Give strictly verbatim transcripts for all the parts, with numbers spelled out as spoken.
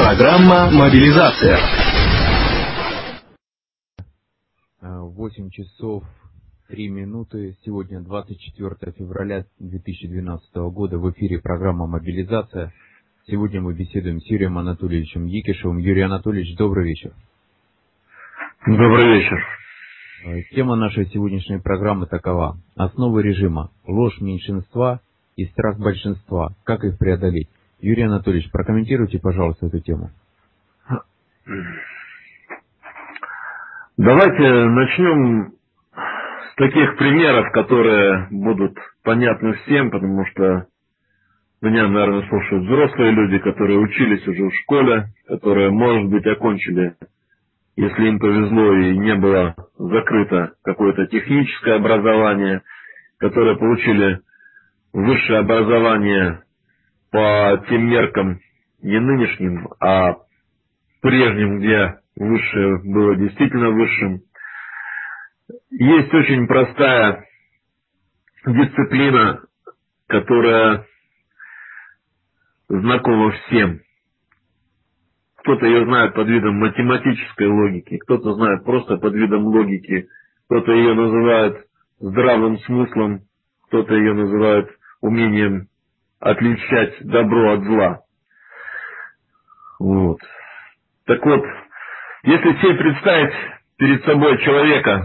Программа «Мобилизация». восемь часов три минуты. Сегодня двадцать четвёртое февраля две тысячи двенадцатого года. В эфире программа «Мобилизация». Сегодня мы беседуем с Юрием Анатольевичем Якишевым. Юрий Анатольевич, добрый вечер. Добрый вечер. Тема нашей сегодняшней программы такова. Основы режима. Ложь меньшинства и страх большинства. Как их преодолеть? Юрий Анатольевич, прокомментируйте, пожалуйста, эту тему. Давайте начнем с таких примеров, которые будут понятны всем, потому что меня, наверное, слушают взрослые люди, которые учились уже в школе, которые, может быть, окончили, если им повезло и не было закрыто какое-то техническое образование, которые получили высшее образование по тем меркам не нынешним, а прежним, где высшее было действительно высшим. Есть очень простая дисциплина, которая знакома всем. Кто-то ее знает под видом математической логики, кто-то знает просто под видом логики, кто-то ее называет здравым смыслом, кто-то ее называет умением отличать добро от зла. Вот. Так вот, если себе представить перед собой человека,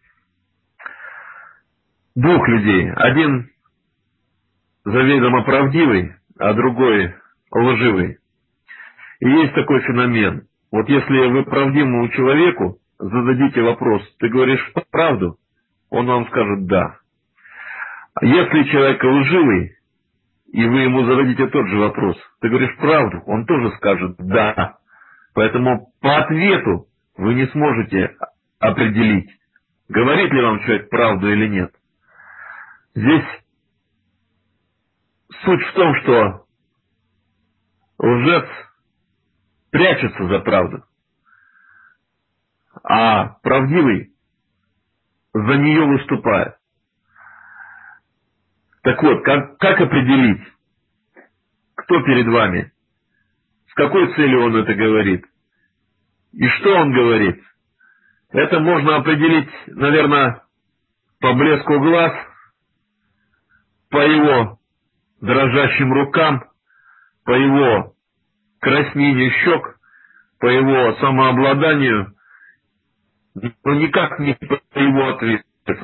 двух людей, один заведомо правдивый, а другой лживый. И есть такой феномен. Вот если вы правдивому человеку зададите вопрос, ты говоришь правду, он вам скажет да. А если человек лживый, и вы ему зададите тот же вопрос, ты говоришь правду, он тоже скажет да. Поэтому по ответу вы не сможете определить, говорит ли вам человек правду или нет. Здесь суть в том, что лжец прячется за правду, а правдивый за нее выступает. Так вот, как, как определить, кто перед вами, с какой целью он это говорит и что он говорит? Это можно определить, наверное, по блеску глаз, по его дрожащим рукам, по его краснению щек, по его самообладанию, но никак не по его ответу.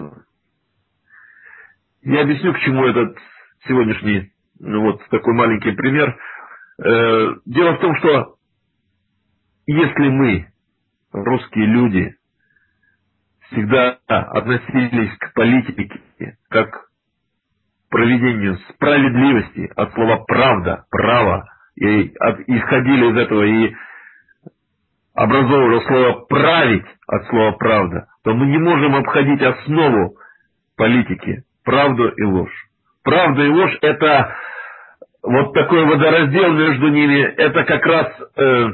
Я объясню, к чему этот сегодняшний, ну вот такой маленький пример. Э, дело в том, что если мы, русские люди, всегда относились к политике как к проведению справедливости от слова «правда», «право», и от, исходили из этого и образовывали слово «править» от слова «правда», то мы не можем обходить основу политики – правду и ложь. Правда и ложь – это вот такой водораздел между ними, это как раз э,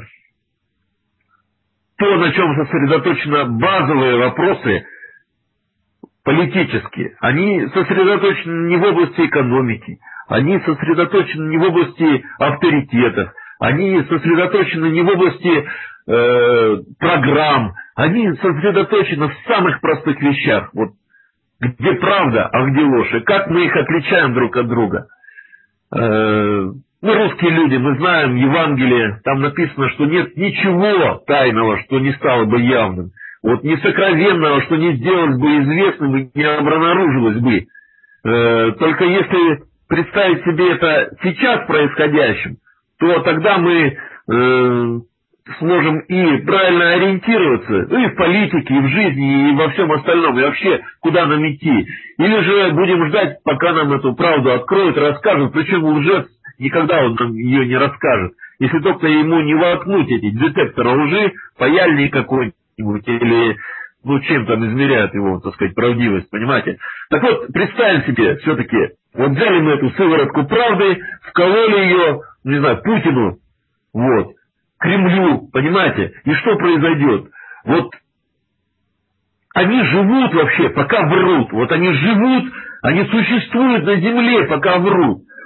то, на чем сосредоточены базовые вопросы политические. Они сосредоточены не в области экономики, они сосредоточены не в области авторитетов, они сосредоточены не в области э, программ, они сосредоточены в самых простых вещах. Вот где правда, а где ложь, и как мы их отличаем друг от друга. Э, мы, русские люди, мы знаем Евангелие, там написано, что нет ничего тайного, что не стало бы явным. Вот несокровенного, что не сделалось бы известным и не обнаружилось бы. Э, только если представить себе это сейчас происходящим, то тогда мы э, сможем и правильно ориентироваться, ну и в политике, и в жизни, и во всем остальном, и вообще, куда нам идти. Или же будем ждать, пока нам эту правду откроют, расскажут, причем лжец никогда он нам ее не расскажет. Если только ему не воткнуть эти детекторы лжи, паяльник какой-нибудь, или, ну, чем там измеряют его, так сказать, правдивость, понимаете? Так вот, представим себе, все-таки, вот взяли мы эту сыворотку правды, вкололи ее, не знаю, Путину, вот, Кремлю, понимаете? И что произойдет? Вот они живут вообще, пока врут. Вот они живут, они существуют на земле, пока врут.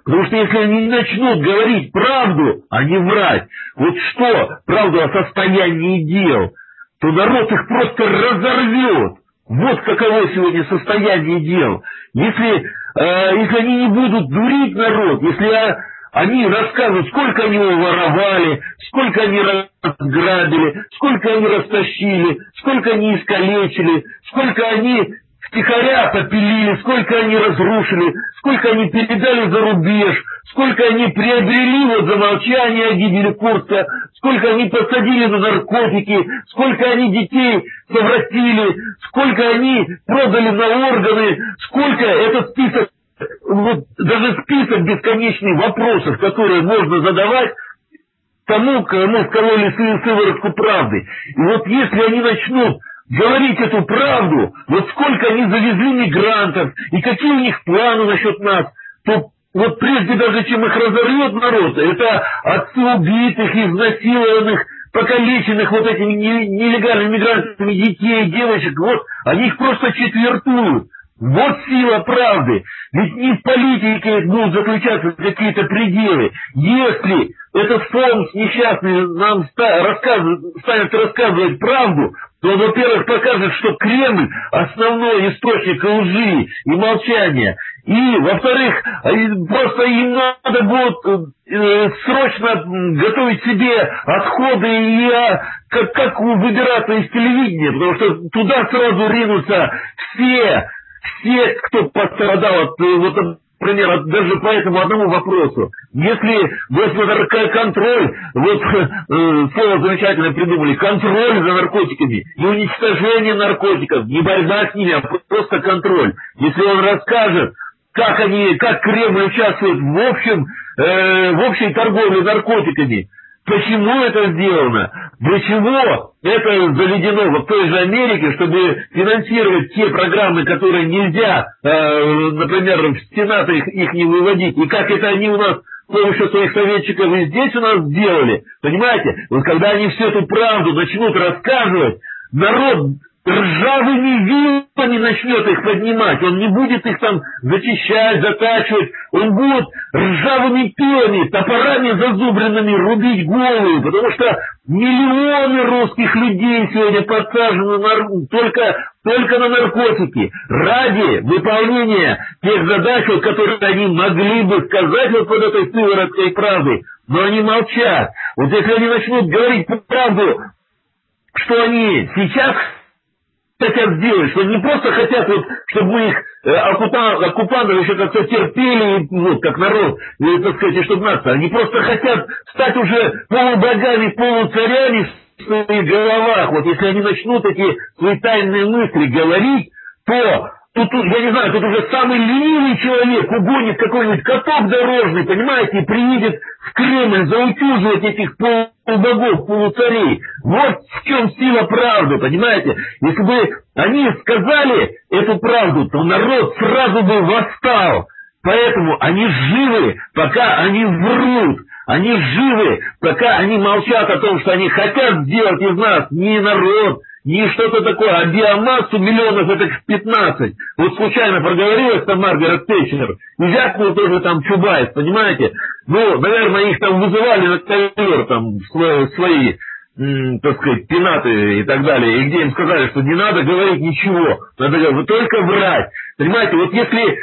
Потому что если они начнут говорить правду, а не врать, вот что, правду о состоянии дел, то народ их просто разорвет. Вот каково сегодня состояние дел. Если, э, если они не будут дурить народ, если а, они расскажут, сколько они воровали, сколько они разграбили, сколько они растащили, сколько они искалечили, сколько они втихаря попилили, сколько они разрушили, сколько они передали за рубеж, сколько они приобрели вот за молчание о гибели Курска, сколько они посадили на наркотики, сколько они детей совратили, сколько они продали на органы, сколько этот список, вот даже список бесконечных вопросов, которые можно задавать тому, кому вкололи сыворотку правды. И вот если они начнут говорить эту правду, вот сколько они завезли мигрантов, и какие у них планы насчет нас, то вот прежде даже, чем их разорвет народ, это отцы убитых, изнасилованных, покалеченных вот этими нелегальными мигрантами детей, девочек, вот, они их просто четвертуют. Вот сила правды. Ведь не в политике будут заключаться какие-то пределы. Если этот Сомс несчастный нам рассказывает, станет рассказывать правду, то он, во-первых, покажет, что Кремль – основной источник лжи и молчания. И, во-вторых, просто им надо будет э, срочно готовить себе отходы и а, как, как выбираться из телевидения, потому что туда сразу ринутся все, все, кто пострадал от, вот, например, от, даже по этому одному вопросу. Если госнаркоконтроль, вот э, слово замечательно придумали, контроль за наркотиками, не уничтожение наркотиков, не борьба с ними, а просто контроль. Если он расскажет, как они, как Кремль участвует в общем, э, в общей торговле наркотиками, почему это сделано, для чего это заведено вот в той же Америке, чтобы финансировать те программы, которые нельзя, э, например, в Сенат их, их не выводить, и как это они у нас с помощью своих советчиков и здесь у нас сделали, понимаете, вот когда они всю эту правду начнут рассказывать, народ ржавыми вилами начнет их поднимать, он не будет их там зачищать, затачивать, он будет ржавыми пилами, топорами зазубренными рубить голову, потому что миллионы русских людей сегодня подсажены на, только, только на наркотики, ради выполнения тех задач, вот, которые они могли бы сказать вот под этой сывороткой правды, но они молчат. Вот если они начнут говорить правду, что они сейчас хотят сделать, что не просто хотят, вот, чтобы мы их э, оккупа, оккупантов еще как-то терпели, вот, как народ, и, так сказать, и чтобы нас, они просто хотят стать уже полубогами, полуцарями в своих головах. Вот если они начнут эти свои тайные мысли говорить, то тут, тут, я не знаю, тут уже самый ленивый человек угонит какой-нибудь каток дорожный, понимаете, и приедет в Кремль заутюживать этих полубогов, полуцарей. Вот в чем сила правды, понимаете? Если бы они сказали эту правду, то народ сразу бы восстал. Поэтому они живы, пока они врут. Они живы, пока они молчат о том, что они хотят сделать из нас не народ, не что-то такое, а биомассу миллионов, это пятнадцать. Вот случайно проговорилась там Маргарет Тэтчер, и вякнул тоже там Чубайс, понимаете? Ну, наверное, их там вызывали на ковер, там, свои, свои м, так сказать, пенаты и так далее, и где им сказали, что не надо говорить ничего, надо говорить, только врать. Понимаете, вот если...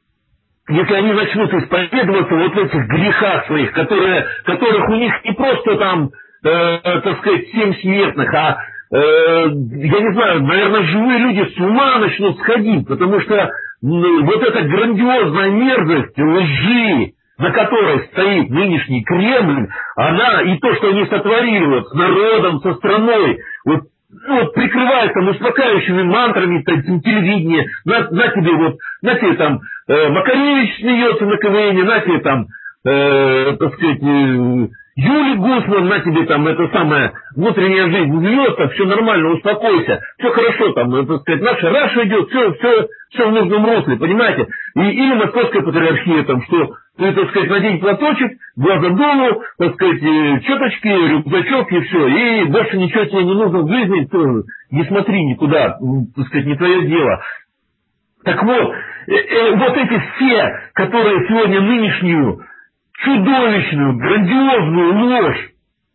Если они начнут исповедоваться вот в этих грехах своих, которые, которых у них не просто там, э, так сказать, семь смертных, а, э, я не знаю, наверное, живые люди с ума начнут сходить, потому что ну, вот эта грандиозная мерзость лжи, на которой стоит нынешний Кремль, она и то, что они сотворили вот, с народом, со страной, вот, ну, вот прикрываясь там успокаивающими мантрами телевидения, на, на тебе вот, на тебе там э, Макаревич смеется на КВН, на тебе там, э, так сказать, э, Юлий Гусман, на тебе там это самое, внутренняя жизнь льется, все нормально, успокойся, все хорошо там, э, так сказать, наша Раша идет, все, все, все в нужном русле, понимаете? И, или Московская патриархия там, что ты, так сказать, надень платочек, глаза долу, так сказать, четочки, рюкзачок и все. И больше ничего тебе не нужно в жизни, то не смотри никуда, так сказать, не твое дело. Так вот, э, э, вот эти все, которые сегодня нынешнюю чудовищную, грандиозную ложь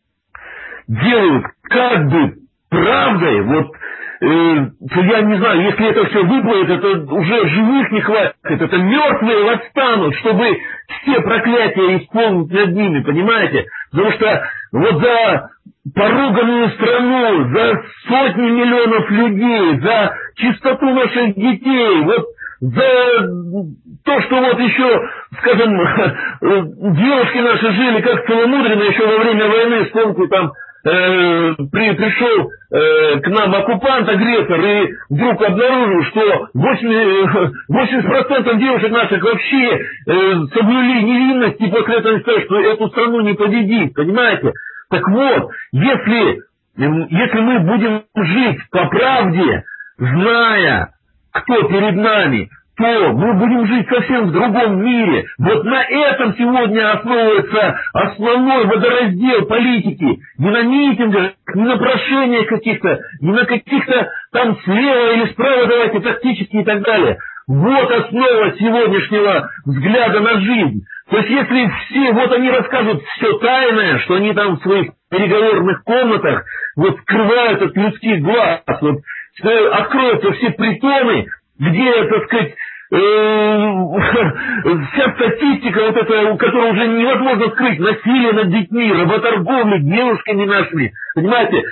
делают как бы правдой, вот, э, я не знаю, если это все выплывет, это уже живых не хватит, это мертвые восстанут, чтобы все проклятия исполнить над ними, понимаете? Потому что вот за поруганную страну, за сотни миллионов людей, за чистоту наших детей, вот за то, что вот еще, скажем, девушки наши жили как целомудренно еще во время войны, вспомните, там э, при, пришел э, к нам оккупант-агрессор и вдруг обнаружил, что восемьдесят процентов девушек наших вообще э, соблюли невинность, и после этого сказали, что эту страну не победить, понимаете? Так вот, если, если мы будем жить по правде, зная, кто перед нами, то мы будем жить совсем в другом мире. Вот на этом сегодня основывается основной водораздел политики. Не на митингах, не на прошениях каких-то, не на каких-то там слева или справа давайте тактические и так далее. Вот основа сегодняшнего взгляда на жизнь. То есть если все, вот они расскажут все тайное, что они там в своих переговорных комнатах вот скрывают от людских глаз, вот, откроются все притоны, где, так сказать, э, вся статистика, вот эта, которую уже невозможно скрыть, насилие над детьми, работорговля девушками нашими, понимаете,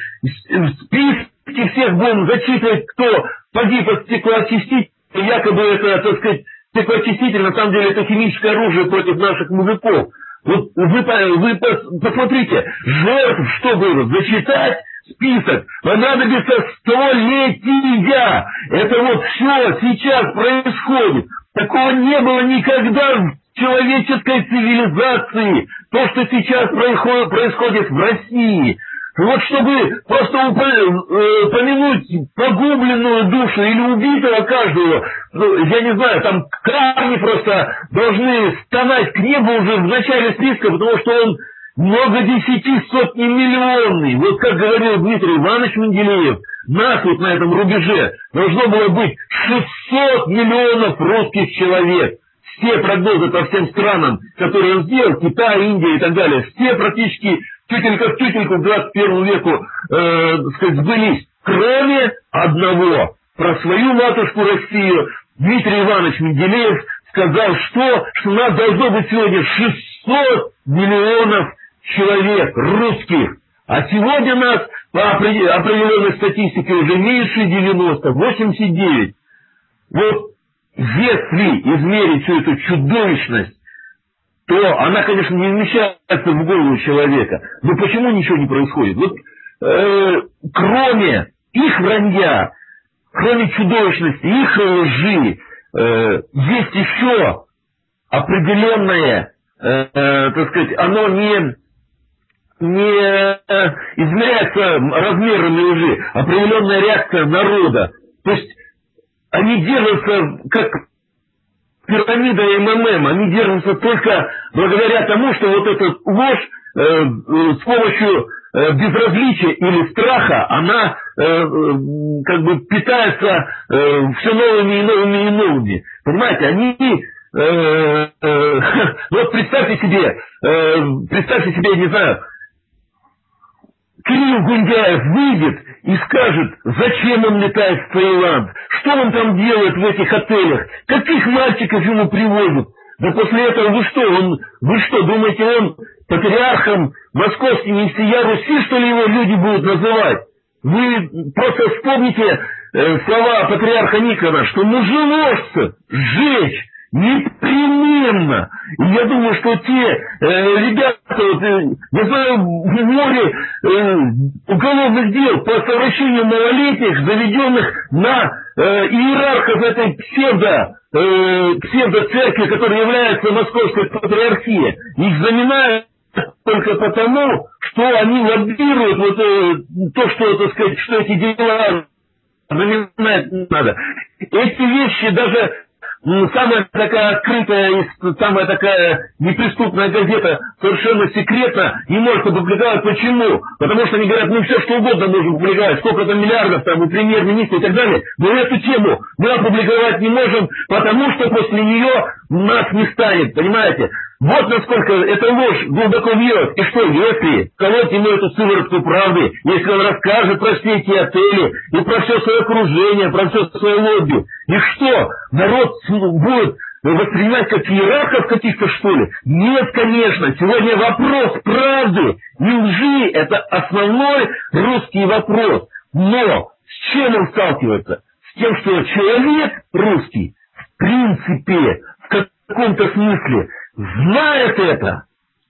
списки всех будем зачитывать, кто погиб от стеклоочистителя, якобы это, так сказать, стеклоочиститель, на самом деле это химическое оружие против наших мужиков. Вот вы, вы посмотрите, жертв, чтобы зачитать список, понадобится столетия. Это вот все сейчас происходит. Такого не было никогда в человеческой цивилизации. То, что сейчас происходит, происходит в России. Вот чтобы просто упомянуть погубленную душу или убитого каждого, ну, я не знаю, там камни просто должны стонать к небу уже в начале списка, потому что он много десяти сотни миллионный. Вот как говорил Дмитрий Иванович Менделеев, нас вот на этом рубеже должно было быть шестьсот миллионов русских человек. Все прогнозы по всем странам, которые он сделал, Китай, Индия и так далее, все практически тютелька в тютельку к двадцать первому веку, э, так сказать, сбылись. Кроме одного. Про свою матушку Россию Дмитрий Иванович Менделеев сказал, что, что у нас должно быть сегодня шестьсот миллионов человек русских. А сегодня нас по определенной статистике уже меньше девяноста, восемьдесят девять. Вот если измерить всю эту чудовищность, то она, конечно, не вмещается в голову человека. Но почему ничего не происходит? Вот э, кроме их вранья, кроме чудовищности, их лжи, э, есть еще определенное, э, э, так сказать, оно не, не э, измеряется размерами лжи, определенная реакция народа. То есть они держатся как пирамида эм эм эм, они держатся только благодаря тому, что вот эта ложь э, э, с помощью э, безразличия или страха, она э, э, как бы питается э, все новыми и новыми и новыми. Понимаете, они... Э, э, вот представьте себе, э, представьте себе, я не знаю, Кирилл Гундяев выйдет и скажет, зачем он летает в Таиланд, что он там делает в этих отелях, каких мальчиков ему привозят. Да после этого вы что, он, вы что, думаете, он патриархом московским и всея Руси, что ли, его люди будут называть? Вы просто вспомните э, слова патриарха Никона, что мужеложца сжечь непременно. И я думаю, что те э, ребята, вот, э, я знаю, в море э, уголовных дел по совращению малолетних, заведенных на э, иерархов этой псевдо, э, псевдо-церкви, которая является Московской патриархией, их заминают только потому, что они лоббируют вот, э, то, что, так сказать, что эти дела заминать надо. Эти вещи даже самая такая открытая, самая такая неприступная газета совершенно секретно не может опубликовать. Почему? Потому что они говорят, ну все что угодно можно опубликовать, сколько там миллиардов там у премьер-министра и так далее, но эту тему мы опубликовать не можем, потому что после нее нас не станет, понимаете? Вот насколько эта ложь глубоко въелась. И что, если колоть ему эту сыворотку правды, если он расскажет про все эти отели, и про все свое окружение, про все свое лобби, и что, народ будет воспринимать как иерархов каких-то, что ли? Нет, конечно. Сегодня вопрос правды и лжи – это основной русский вопрос. Но с чем он сталкивается? С тем, что человек русский, в принципе, в каком-то смысле, знает это.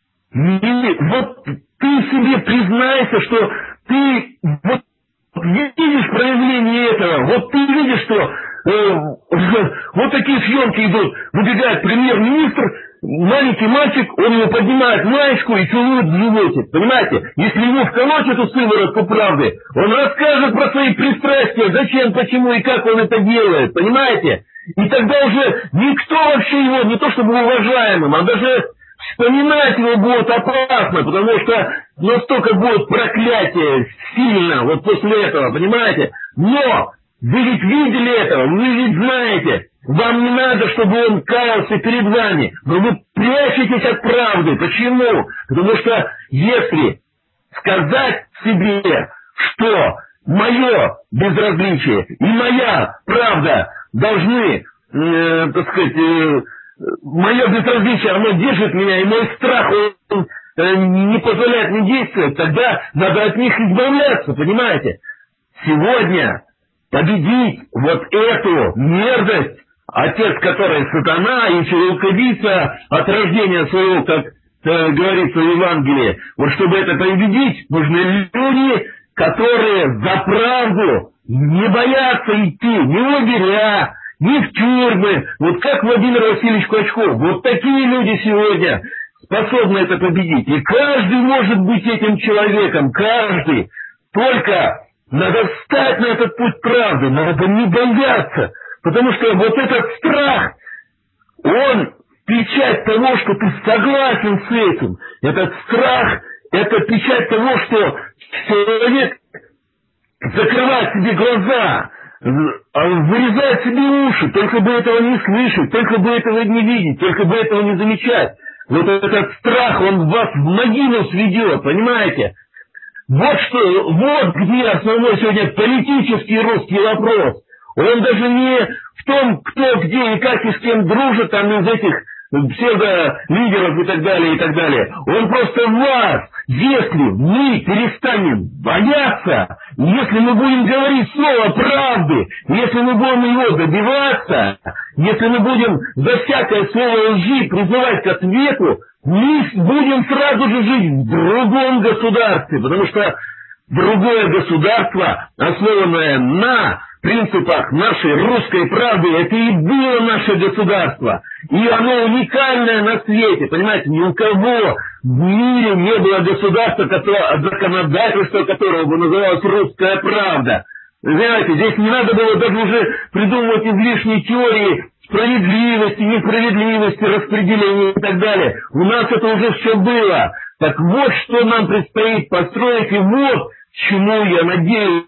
Не, вот ты себе признайся, что ты вот видишь проявление этого. Вот ты видишь, что э, вот такие съемки идут. Выбегает премьер-министр, маленький мальчик, он его поднимает маечку и целует в животик. Понимаете? Если ему вколоть эту сыворотку правды, он расскажет про свои пристрастия, зачем, почему и как он это делает. Понимаете? И тогда уже никто вообще его, не то чтобы уважаемым, а даже вспоминать его будет опасно, потому что настолько будет проклятие сильно вот после этого, понимаете? Но вы ведь видели этого, вы ведь знаете, вам не надо, чтобы он каялся перед вами, но вы прячетесь от правды. Почему? Потому что если сказать себе, что мое безразличие и моя правда должны, э, так сказать, э, мое безразличие, оно держит меня, и мой страх, он э, не позволяет мне действовать, тогда надо от них избавляться, понимаете? Сегодня победить вот эту мерзость, отец которой сатана и человекобийца от рождения своего, как э, говорится в Евангелии, вот чтобы это победить, нужны люди, которые за правду не боятся идти ни в лагеря, ни в тюрьмы. Вот как Владимир Васильевич Клочков. Вот такие люди сегодня способны это победить. И каждый может быть этим человеком, каждый. Только надо встать на этот путь правды, надо не бояться. Потому что вот этот страх, он печать того, что ты согласен с этим. Этот страх, это печать того, что человек закрывает себе глаза, вырезает себе уши, только бы этого не слышать, только бы этого не видеть, только бы этого не замечать. Вот этот страх, он вас в могилу сведет, понимаете? Вот что, вот где основной сегодня политический русский вопрос. Он даже не в том, кто, где и как и с кем дружит, там из этих псевдо-лидеров и так далее, и так далее. Он просто в вас. Если мы перестанем бояться, если мы будем говорить слово правды, если мы будем его добиваться, если мы будем за всякое слово лжи призывать к ответу, мы будем сразу же жить в другом государстве, потому что другое государство, основанное на принципах нашей русской правды, это и было наше государство. И оно уникальное на свете, понимаете, ни у кого в мире не было государства, которое, законодательство которого бы называлось русская правда. Знаете, здесь не надо было даже уже придумывать излишние теории справедливости, несправедливости, распределения и так далее. У нас это уже все было. Так вот, что нам предстоит построить, и вот к чему, я надеюсь,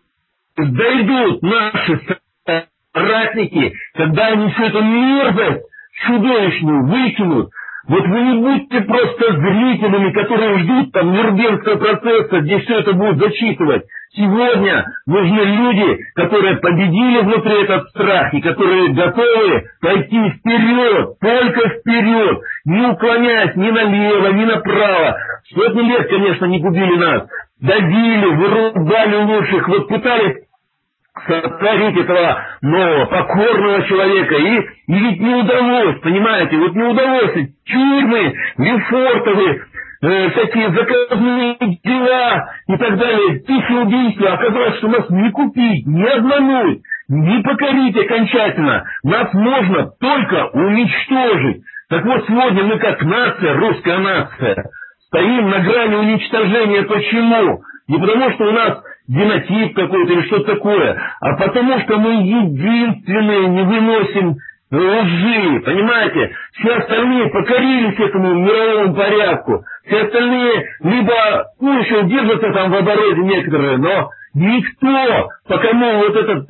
дойдут наши соратники, когда они всю эту мерзость чудовищную выкинут. Вот вы не будьте просто зрителями, которые ждут там Нюрнбергского процесса, где все это будут зачитывать. Сегодня нужны люди, которые победили внутри этот страх и которые готовы пойти вперед, только вперед, не уклоняясь ни налево, ни направо. Сотни лет, конечно, не губили нас, давили, вырубали лучших, вот пытались сотворить этого нового, покорного человека, и, и ведь не удалось, понимаете, вот не удалось, тюрьмы, Лефортовы, э, всякие заказные дела и так далее, тысячи убийства, оказалось, что нас не купить, не обмануть, не покорить окончательно, нас можно только уничтожить. Так вот, сегодня мы как нация, русская нация, стоим на грани уничтожения. Почему? Не потому, что у нас генотип какой-то или что-то такое, а потому, что мы единственные не выносим лжи, понимаете? Все остальные покорились этому мировому порядку. Все остальные либо, ну, еще держатся там в обороте некоторые, но никто, по кому вот этот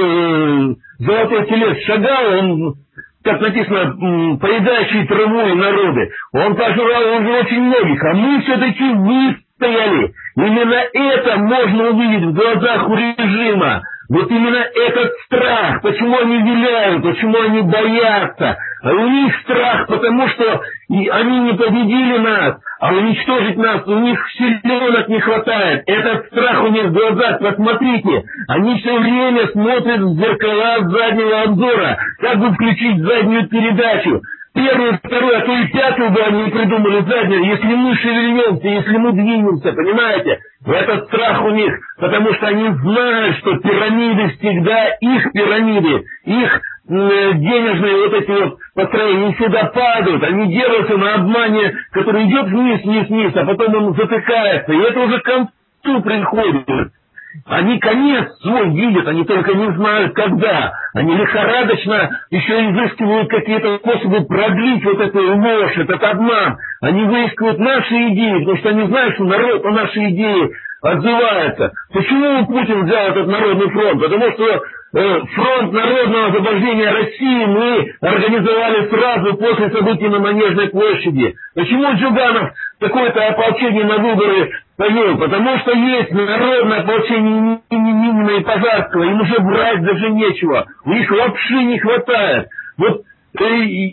э, золотой телец шагал, он, как написано, поедающий траву и народы, он пожрал уже очень многих, а мы все-таки выстояли. Именно это можно увидеть в глазах у режима. Вот именно этот страх, почему они виляют, почему они боятся. А у них страх, потому что и они не победили нас, а уничтожить нас у них силенок не хватает. Этот страх у них в глазах, посмотрите. Они все время смотрят в зеркала заднего обзора, как бы включить заднюю передачу. Первую, вторую, а то и пятую бы они придумали заднюю, если мы шевельнемся, если мы двинемся, понимаете? Этот страх у них, потому что они знают, что пирамиды всегда их пирамиды, их э, денежные вот эти вот построения всегда падают, они держатся на обмане, который идет вниз, вниз, вниз, а потом он затыкается, и это уже к концу приходит. Они конец свой видят, они только не знают, когда. Они лихорадочно еще изыскивают какие-то способы продлить вот эту ложь, этот обман. Они выискивают наши идеи, потому что они знают, что народ на наши идеи отзывается. Почему Путин взял этот народный фронт? Потому что э, фронт народного освобождения России мы организовали сразу после событий на Манежной площади. Почему Джуганов такое-то ополчение на выборы повел? Потому что есть народное ополчение Минина и Пожарского, им уже брать даже нечего. У них вообще не хватает. Вот э,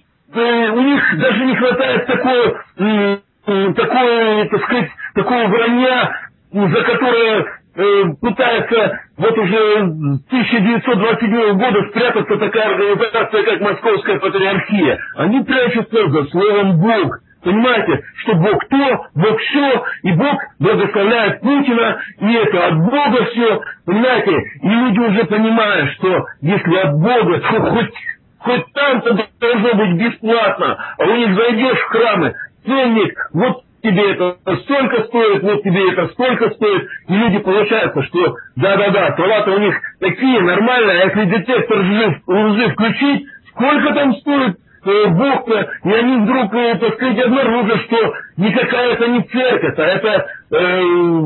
э, у них даже не хватает такой, э, э, такой, так сказать, такого вранья, за которое э, пытается вот уже с тысяча девятьсот двадцать седьмого года спрятаться такая организация, как Московская Патриархия. Они прячутся за словом «Бог». Понимаете, что Бог то, Бог все, и Бог благословляет Путина, и это от Бога все. Понимаете, и люди уже понимают, что если от Бога, то хоть, хоть там-то должно быть бесплатно, а у них зайдешь в храмы, ценник, вот тебе это столько стоит, вот тебе это столько стоит, и люди получается, что да-да-да, слова-то у них такие нормальные, а если детектор лжи, лжи включить, сколько там стоит э, Бог-то, и они вдруг, э, так сказать, обнаружат, что никакая это не церковь, а это э,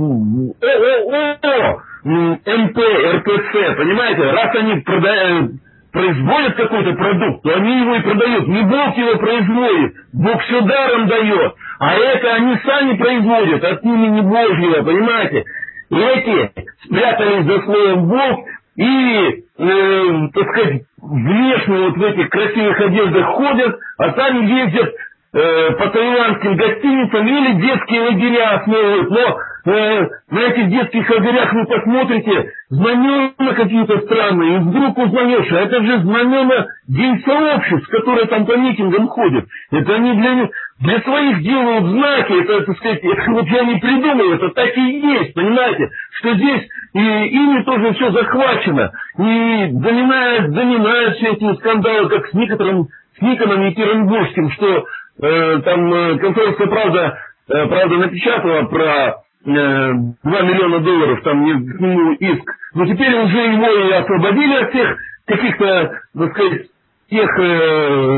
ООО, МП, РПЦ, понимаете, раз они продают, производят какой-то продукт, то они его и продают. Не Бог его производит, Бог все даром дает. А это они сами производят от имени Божьего, понимаете? И эти спрятались за словом Бог и, э, так сказать, внешне вот в этих красивых одеждах ходят, а сами ездят э, по таиландским гостиницам или детские лагеря основывают. Но э, на этих детских лагерях вы посмотрите, знамена какие-то странные, и вдруг узнаешь, а это же знамена день сообществ, которые там по митингам ходят. Это они для, для своих делают знаки, это, так сказать, это вот я не придумал, это так и есть, понимаете, что здесь и ими тоже все захвачено, и доминают, доминают все эти скандалы, как с Никоном, с Никоном и Керенбургским, что э, там э, «Комсомольская правда», э, правда напечатала про два миллиона долларов, там к нему иск. Но теперь уже его и освободили от всех каких-то, так сказать, тех э,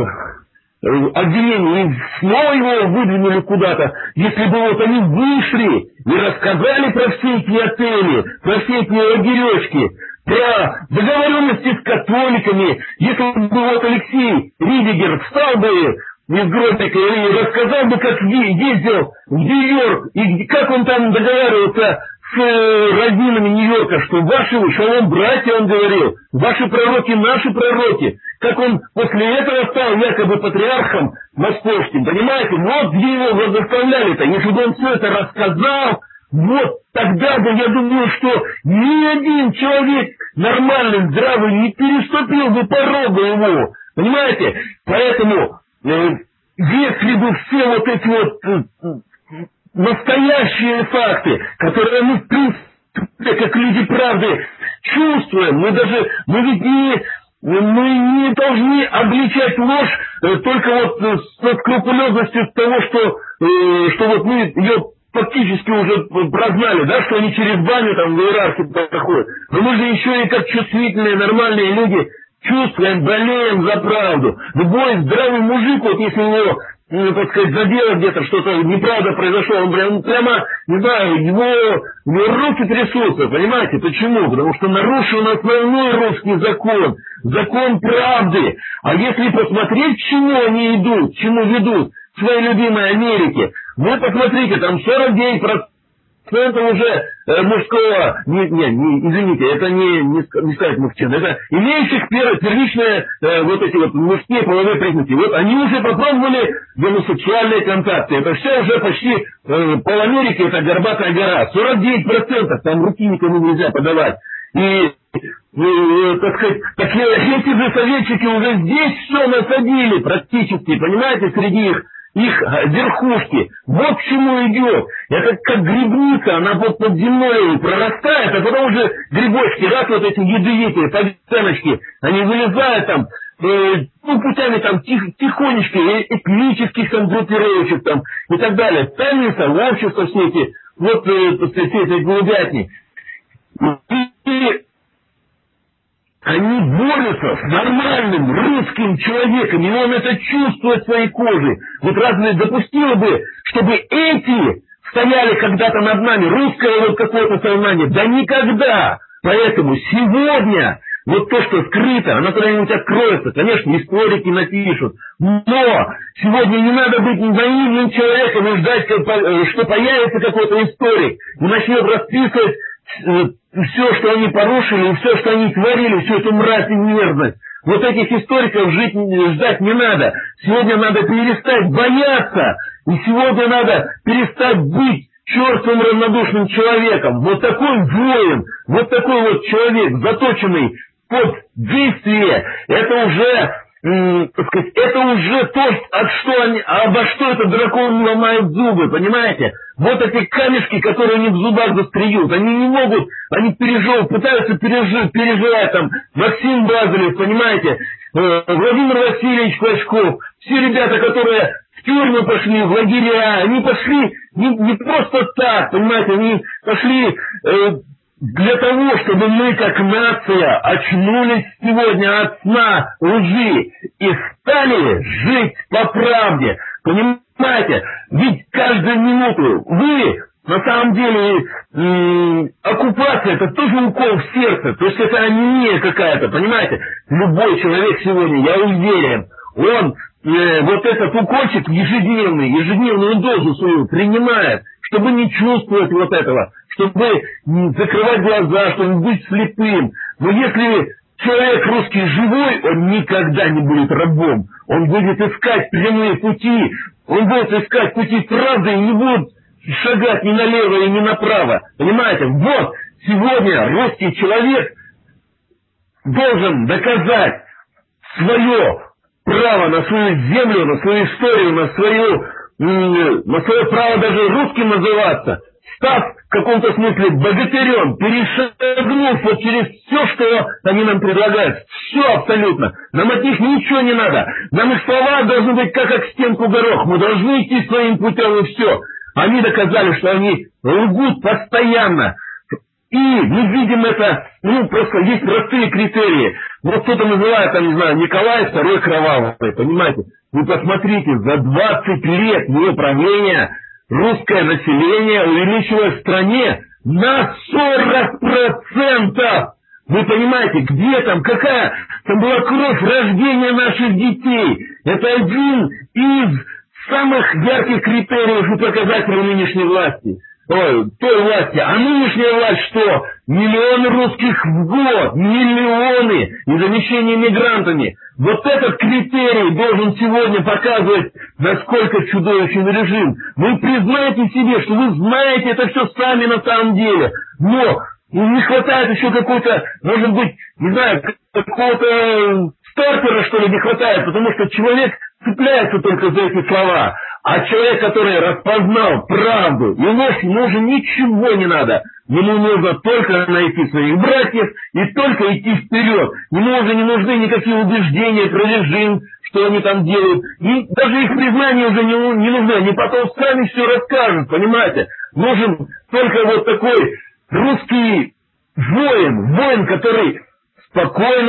обвинений, и снова его выдвинули куда-то. Если бы вот они вышли и рассказали про все эти отели, про все эти лагеречки, про договоренности с католиками, если бы вот Алексей Ридигер встал бы из гробика и рассказал бы, как ездил в Нью-Йорк, и как он там договаривался с раввинами Нью-Йорка, что ваши шалом братья, он говорил, ваши пророки, наши пророки, как он после этого стал якобы патриархом московским, понимаете, вот где его благословляли-то, если бы он все это рассказал, вот тогда бы, я думаю, что ни один человек нормальный, здравый не переступил бы порога его, понимаете, поэтому если бы все вот эти вот настоящие факты, которые мы, в принципе, как люди правды, чувствуем, мы даже, мы ведь не, мы не должны обличать ложь только вот с скрупулезностью того, что, что вот мы ее фактически уже прознали, да, что они через баню там в иерархии проходят. Но мы же еще и как чувствительные, нормальные люди чувствуем, болеем за правду. Любой здравый мужик, вот если его, ну, так сказать, задело где-то, что-то неправда произошло, он прям, прямо, не знаю, его, его руки трясутся, понимаете? Почему? Потому что нарушен основной русский закон, закон правды. А если посмотреть, к чему они идут, к чему ведут в своей любимой Америке, вы посмотрите, там сорок девять процентов это уже э, мужского, не, не, не, извините, это не, не, не сказать мужчин, это имеющих пер, первичные э, вот эти вот мужские половые признаки. Вот они уже попробовали гомосексуальные контакты. Это все уже почти э, пол-Америки, это горбатая гора. сорок девять процентов, там руки никому нельзя подавать. И, э, так сказать, так, эти же советчики уже здесь все насадили практически, понимаете, среди их их верхушки. Вот к чему идет. Это как грибница, она вот под землей прорастает, а потом уже грибочки, раз вот эти ядовитые подценочки, они вылезают там, э, ну, путями там тих, тихонечко, этнических там группировочек там и так далее. Тайные сообщества все эти, вот, э, все эти голубятни. И они борются с нормальным русским человеком, и он это чувствует своей кожей. Вот разве допустило бы, чтобы эти стояли когда-то над нами, русское вот какое-то сознание? Да никогда! Поэтому сегодня вот то, что скрыто, оно когда-нибудь откроется. Конечно, историки напишут. Но сегодня не надо быть наивным человеком и ждать, что появится какой-то историк и начнет расписывать все, что они порушили, и все, что они творили, всю эту мразь и мерзость. Вот этих историков жить, ждать не надо. Сегодня надо перестать бояться, и сегодня надо перестать быть черствым равнодушным человеком. Вот такой воин, вот такой вот человек, заточенный под действие, это уже, м, так сказать, это уже то, от что они, обо что этот дракон ломает зубы, понимаете? Вот эти камешки, которые они в зубах застреют, они не могут, они переживают, пытаются пережить, переживать там Максим Базелев, понимаете, Владимир Васильевич Клочков, все ребята, которые в тюрьму пошли, в лагеря, они пошли не, не просто так, понимаете, они пошли э, для того, чтобы мы как нация очнулись сегодня от сна лжи и стали жить по правде, понимаете, ведь каждую минуту вы, на самом деле, м- оккупация, это тоже укол в сердце, то есть это анемия какая-то, понимаете, любой человек сегодня, я уверен, он э, вот этот укольчик ежедневный, ежедневный он дозу свою принимает, чтобы не чувствовать вот этого, чтобы не закрывать глаза, чтобы не быть слепым. Но если человек русский живой, он никогда не будет рабом. Он будет искать прямые пути, он будет искать пути правды и не будет шагать ни налево и ни направо. Понимаете? Вот сегодня русский человек должен доказать свое право на свою землю, на свою историю, на свою, на свое право даже русским называться, став в каком-то смысле богатырем, перешагнув вот через все, что они нам предлагают. Все абсолютно. Нам от них ничего не надо. Нам их слова должны быть как об стенку горох. Мы должны идти своим путем и все. Они доказали, что они лгут постоянно. И мы видим это, ну, просто есть простые критерии. Вот кто-то называет, там, не знаю, Николай второй кровавый, понимаете? Вы посмотрите, за двадцать лет его правления русское население увеличилось в стране на сорок процентов. Вы понимаете, где там, какая там была кровь рождения наших детей. Это один из самых ярких критериев и показателей нынешней власти. Ой, той власти. А нынешняя власть что? Миллионы русских в год, миллионы, и замещение мигрантами. Вот этот критерий должен сегодня показывать, насколько чудовищен режим. Вы признаете себе, что вы знаете это все сами на самом деле, но не хватает еще какой-то, может быть, не знаю, какого-то стартера, что ли, не хватает, потому что человек цепляется только за эти слова. А человек, который распознал правду и ложь, ему уже ничего не надо. Ему нужно только найти своих братьев и только идти вперед. Ему уже не нужны никакие убеждения про режим, что они там делают. И даже их признание уже не, не нужно. Они потом сами все расскажут, понимаете. Нужен только вот такой русский воин, воин, который спокойно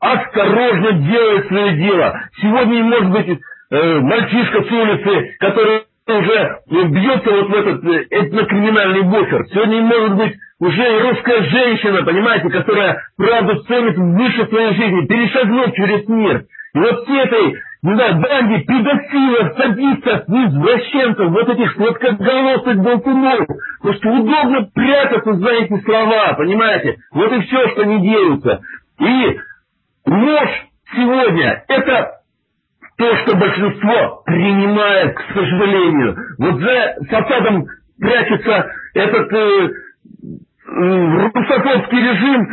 осторожно делают свое дело. Сегодня, может быть, э, мальчишка с улицы, который уже бьется вот в этот э, этнокриминальный буфер. Сегодня, может быть, уже и русская женщина, понимаете, которая правду ценит выше своей жизни, перешагнуть через мир. И вот все этой, не знаю, банде педофилов, садистов, извращенцев, вот этих сладкоголосых болтунов, потому что удобно прятаться за эти слова, понимаете? Вот и все, что они делаются. И ложь сегодня – это то, что большинство принимает, к сожалению. Вот за фасадом прячется этот э, русофобский режим,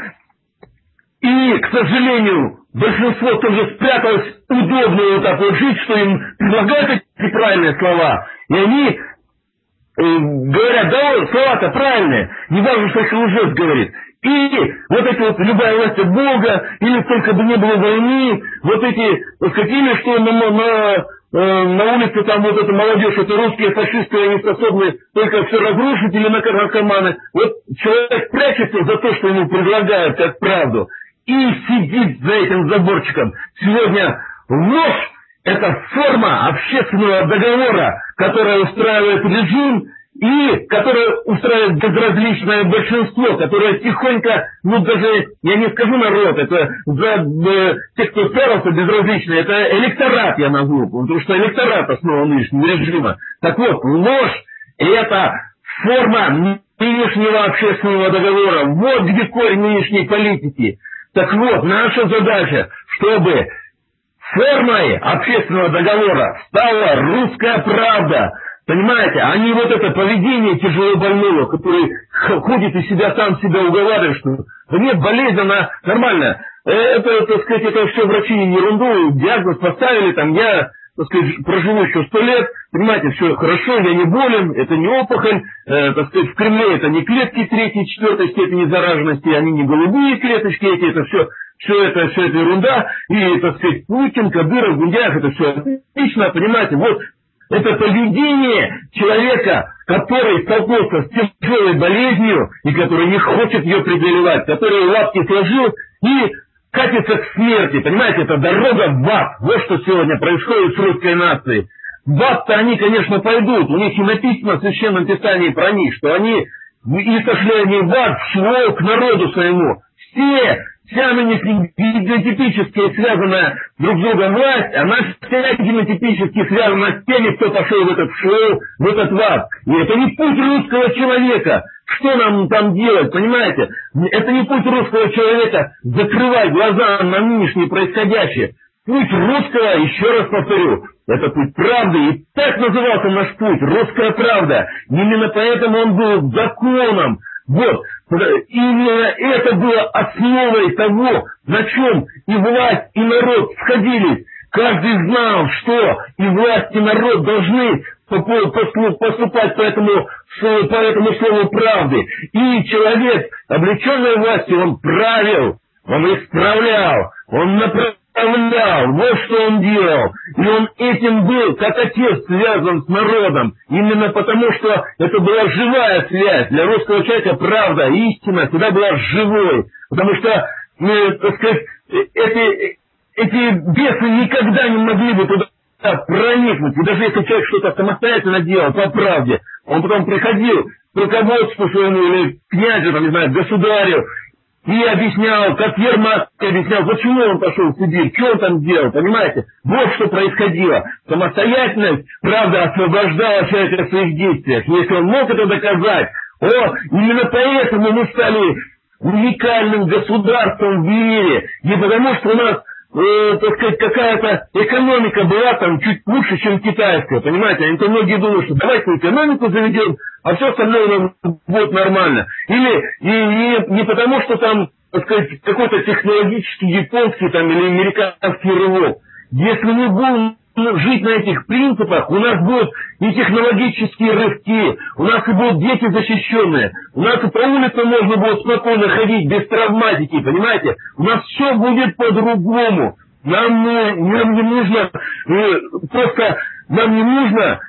и, к сожалению, большинство тоже спряталось удобно вот так вот жить, что им предлагают эти правильные слова, и они э, говорят, да, слова-то правильные, не важно, что их лжец говорит. И вот эти вот любая власть от Бога, или только бы не было войны, вот эти, вот какими, что на, на, э, на улице там вот эта молодежь, это русские фашисты, они способны только все разрушить, или на наркоманы. Вот человек прячется за то, что ему предлагают как правду, и сидит за этим заборчиком. Сегодня ложь – это форма общественного договора, которая устраивает режим, и которое устраивает безразличное большинство, которое тихонько, ну даже, я не скажу народ, это за э, тех, кто старался безразлично, это электорат я назову, потому что электорат основа нынешнего режима. Так вот, ложь – это форма нынешнего общественного договора, вот где корень нынешней политики. Так вот, наша задача, чтобы формой общественного договора стала русская правда. Понимаете, а не вот это поведение тяжелобольного, который ходит и себя сам себя уговаривает, что да нет, болезнь, она нормальная. Это, так сказать, это все врачи не ерунду, диагноз поставили, там я, так сказать, проживу еще сто лет, понимаете, все хорошо, я не болен, это не опухоль, э, так сказать, в Кремле это не клетки третьей, четвертой степени зараженности, они не голубые клеточки эти, это все, все это, все это ерунда, и, так сказать, Путин, Кадыров, Гундяев, это все отлично, понимаете, вот. Это поведение человека, который столкнулся с тяжелой болезнью и который не хочет ее преодолевать, который лапки сложил и катится к смерти. Понимаете, это дорога в ад. Вот что сегодня происходит с русской нацией. В ад-то они, конечно, пойдут. У них и написано в Священном Писании про них, что они и сошли они в ад, в швол к народу своему. Все, вся нынешняя генотипически связанная друг с другом власть, она вся генотипически связана с теми, кто пошел в этот шоу, в этот ад. И это не путь русского человека. Что нам там делать, понимаете? Это не путь русского человека закрывать глаза на нынешнее происходящее. Путь русского, еще раз повторю, это путь правды. И так назывался наш путь, русская правда. Именно поэтому он был законом. Вот, именно это было основой того, на чем и власть, и народ сходились. Каждый знал, что и власть, и народ должны поступать по этому, по этому слову правды. И человек, облеченный властью, он правил, он исправлял, он направлял. Вот что он делал. И он этим был, как отец, связан с народом. Именно потому, что это была живая связь. Для русского человека правда, истина всегда была живой. Потому что, э, так сказать, эти, эти бесы никогда не могли бы туда проникнуть. И даже если человек что-то самостоятельно делал по правде, он потом приходил к руководству своему или князю, там, не знаю, государю, и объяснял, как Ермак объяснял, почему он пошел в Сибирь, что он там делал, понимаете? Вот что происходило. Самостоятельность, правда, освобождала человека от своих действий. Если он мог это доказать, о, именно поэтому мы стали уникальным государством в мире. Не потому, что у нас, э, так сказать, какая-то экономика была там чуть лучше, чем китайская, понимаете? Они то многие думают, что давайте экономику заведем, а все остальное нам будет нормально. Или не, не, не потому, что там, так сказать, какой-то технологический японский там или американский рывок. Если мы будем жить на этих принципах, у нас будут и технологические рывки, у нас и будут дети защищенные, у нас и по улице можно будет спокойно ходить без травматики, понимаете? У нас все будет по-другому. Нам, нам не нужно, просто нам не нужно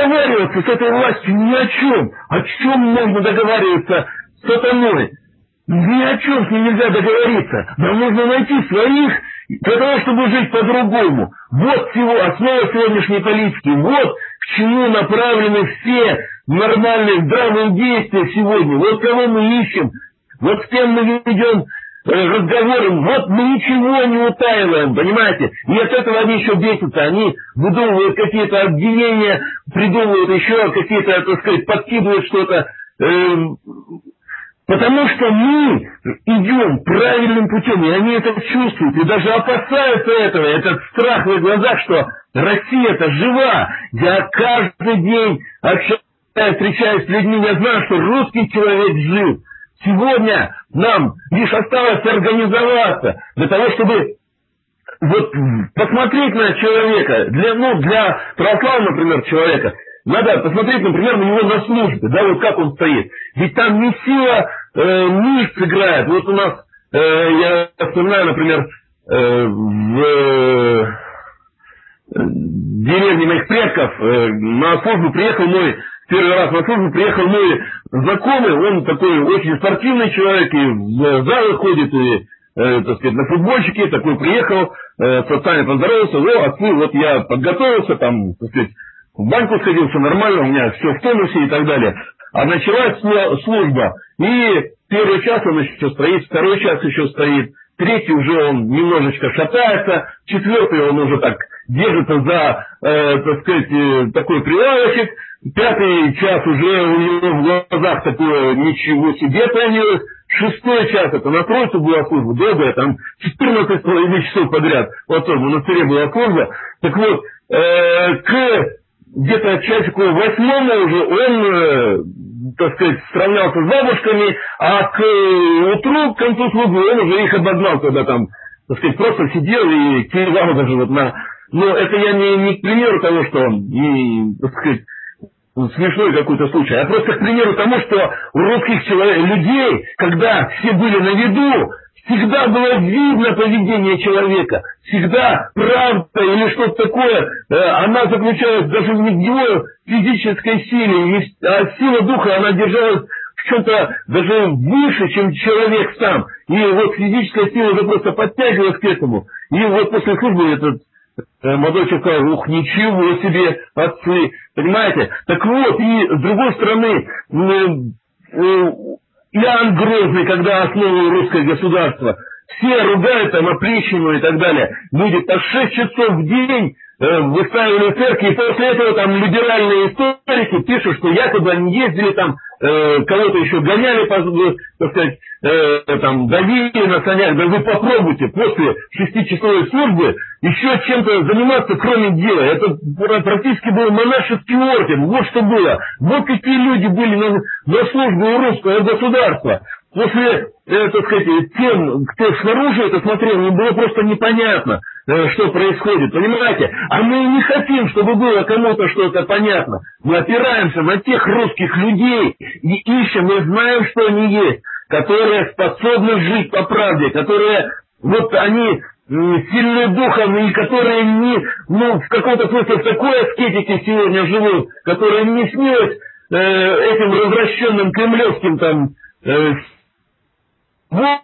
договариваться с этой властью ни о чем. О чем можно договариваться с сатаной? ни о чем с ним нельзя договориться. Нам нужно найти своих для того, чтобы жить по-другому. Вот всего основа сегодняшней политики. Вот к чему направлены все нормальные здравые действия сегодня. Вот кого мы ищем. Вот с кем мы ведем разговоры. Вот мы ничего не утаиваем, понимаете? И от этого они еще бесятся. Они выдумывают какие-то обвинения, придумывают еще какие-то, так сказать, подкидывают что-то. Потому что мы идем правильным путем, и они это чувствуют, и даже опасаются этого, этот страх в их глазах, что Россия-то жива. Я каждый день общаюсь, встречаюсь с людьми, я знаю, что русский человек жив. Сегодня нам лишь осталось организоваться для того, чтобы вот посмотреть на человека, для, ну, для православного, например, человека, надо посмотреть, например, на него на службе, да, вот как он стоит. Ведь там не сила э, мышц играет. Вот у нас, э, я вспоминаю, например, э, в э, деревне моих предков э, на службу приехал мой, первый раз на службу приехал мой знакомый, он такой очень спортивный человек, и в залы ходит, и, э, так сказать, на футбольчике, такой приехал, э, с отцами поздоровался, о, отцы, вот я подготовился, там, так сказать, в баньку сходил, все нормально, у меня все в тонусе и так далее. А началась служба. И первый час он еще стоит, второй час еще стоит, третий уже он немножечко шатается, четвертый он уже так держится за, э, так сказать, э, такой прилавочек, пятый час уже у него в глазах такое ничего себе появилось, шестой час это на тройку была служба, долгая, там четырнадцать с половиной часов подряд, вот в монастыре была служба. Так вот, э, к где-то часику восьмому уже он, э, так сказать, сравнялся с бабушками, а к утру, к концу службы, он уже их обогнал, когда там, так сказать, просто сидел и кивал даже вот на... Но это я не, не к примеру того, что он, не, так сказать, смешной какой-то случай, а просто к примеру тому, что у русских человек, людей, когда все были на виду, всегда было видно поведение человека, всегда правда или что-то такое, э, она заключалась даже не в его физической силе, а сила духа, она держалась в чем-то даже выше, чем человек сам. И вот физическая сила уже просто подтягивалась к этому. И вот после службы этот э, молодой человек сказал, ух, ничего себе, отцы, понимаете? Так вот, и с другой стороны, э, э, Иоанн Грозный, когда основывал русское государство, все ругают там опричнину и так далее. Люди по шесть часов в день э, выставили церкви, и после этого там либеральные историки пишут, что якобы они ездили там, э, кого-то еще гоняли, по, так сказать, э, там, давили на санях. Да вы попробуйте после шестичасовой службы еще чем-то заниматься, кроме дела. Это практически был монашеский орден. Вот что было. Вот какие люди были на, на службе у русского государства. После, э, так сказать, тем, кто снаружи это смотрел, им было просто непонятно, э, что происходит, понимаете? А мы не хотим, чтобы было кому-то что-то понятно. Мы опираемся на тех русских людей и ищем, мы знаем, что они есть, которые способны жить по правде, которые, вот они сильные духом, и которые не, ну, в каком-то смысле в такой аскетике сегодня живут, которые не снилось э, этим развращенным кремлевским там э, Вот,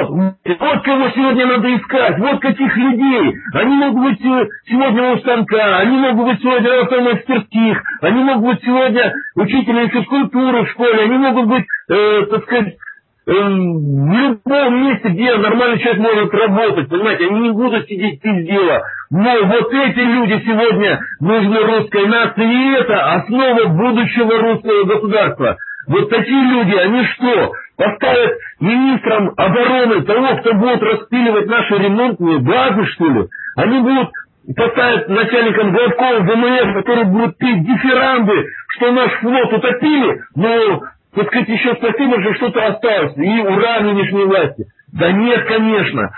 вот кого сегодня надо искать, вот каких людей. Они могут быть сегодня у станка, они могут быть сегодня в мастерских, они могут быть сегодня учителями физкультуры в школе, они могут быть, э, так сказать, э, в любом месте, где нормальный человек может работать, понимаете, они не будут сидеть без дела. Но вот эти люди сегодня нужны русской нации, и это основа будущего русского государства. Вот такие люди, они что, поставят министром обороны того, кто будет распиливать наши ремонтные базы, что ли? Они будут поставить начальником главкова ВМФ, который будет петь дифирамбы, что наш флот утопили, но, так сказать, еще спасибо, что что-то осталось, и ура нынешней власти. Да нет, конечно.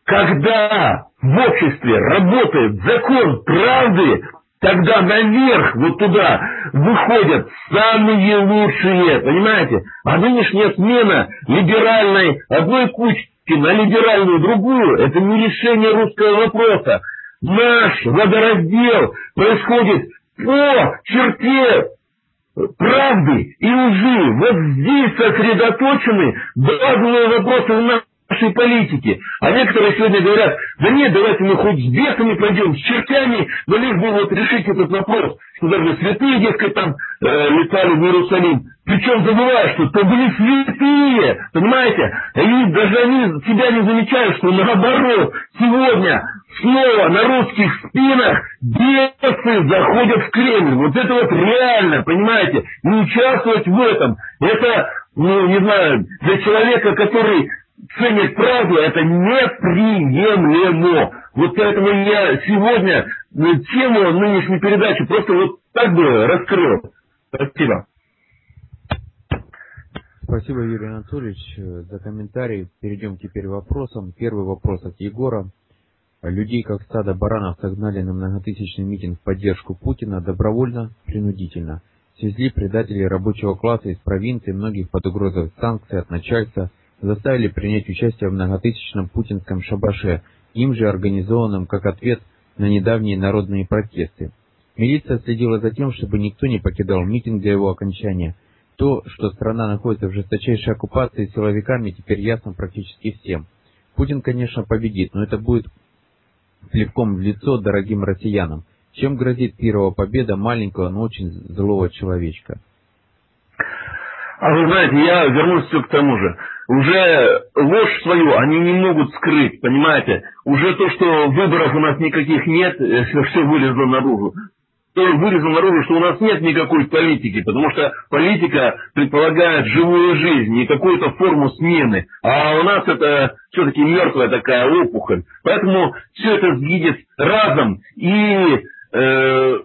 Когда в обществе работает закон правды, тогда наверх, вот туда, выходят самые лучшие, понимаете? А нынешняя смена либеральной одной кучки на либеральную другую, это не решение русского вопроса. Наш водораздел происходит по черте правды и лжи. Вот здесь сосредоточены базовые вопросы у нас. Нашей политики. А некоторые сегодня говорят, да нет, давайте мы хоть с бесами пойдем, с чертями, но лишь бы вот решить этот вопрос, что даже святые, дескать, там э, летали в Иерусалим. Причем забывая, что то были святые, понимаете? И даже они себя не замечают, что наоборот, сегодня снова на русских спинах бесы заходят в Кремль. Вот это вот реально, понимаете? Не участвовать в этом, это, ну, не знаю, для человека, который ценит правду, это неприемлемо. Вот поэтому я сегодня тему нынешней передачи просто вот так бы раскрыл. Спасибо. Спасибо, Юрий Анатольевич, за комментарий. Перейдем теперь к вопросам. Первый вопрос от Егора. Людей, как стадо баранов, согнали на многотысячный митинг в поддержку Путина добровольно, принудительно. Свезли предателей рабочего класса из провинции, многих под угрозой санкций от начальства, заставили принять участие в многотысячном путинском шабаше, им же организованном как ответ на недавние народные протесты. Милиция следила за тем, чтобы никто не покидал митинг до его окончания. То, что страна находится в жесточайшей оккупации силовиками, теперь ясно практически всем. Путин, конечно, победит, но это будет плевком в лицо дорогим россиянам. Чем грозит первая победа маленького, но очень злого человечка? А вы знаете, я вернусь все к тому же. Уже ложь свою они не могут скрыть, понимаете? Уже то, что выборов у нас никаких нет, все вылезло наружу. Вылезло наружу, что у нас нет никакой политики, потому что политика предполагает живую жизнь и какую-то форму смены. А у нас это все-таки мертвая такая опухоль. Поэтому все это сгинет разом. И э,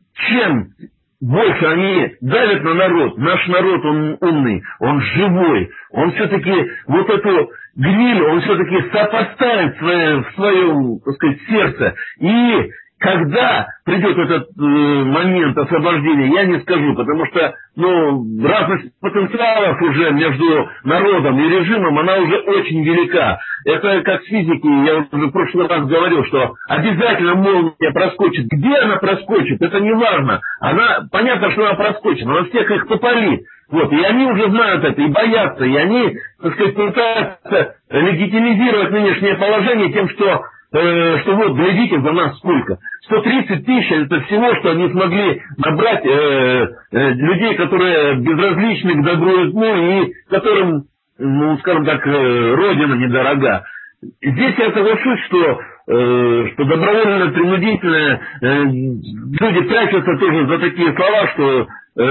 чем больше они давят на народ, наш народ, он умный, он живой, он все-таки вот эту гниль, он все-таки сопоставит в своем, в своем, так сказать, сердце. И когда придет этот э, момент освобождения, я не скажу, потому что, ну, разность потенциалов уже между народом и режимом, она уже очень велика. Это как в физике, я уже в прошлый раз говорил, что обязательно молния проскочит. Где она проскочит, это не важно. Она, понятно, что она проскочит, но она всех их попалит. Вот, и они уже знают это, и боятся, и они, так сказать, пытаются легитимизировать нынешнее положение тем, что что вот, глядите, за нас сколько. сто тридцать тысяч, это всего, что они смогли набрать э, э, людей, которые безразличны к добру и злу, и которым, ну, скажем так, э, родина недорога. Здесь я соглашусь, что, э, что добровольно-принудительно э, люди прячутся тоже за такие слова, что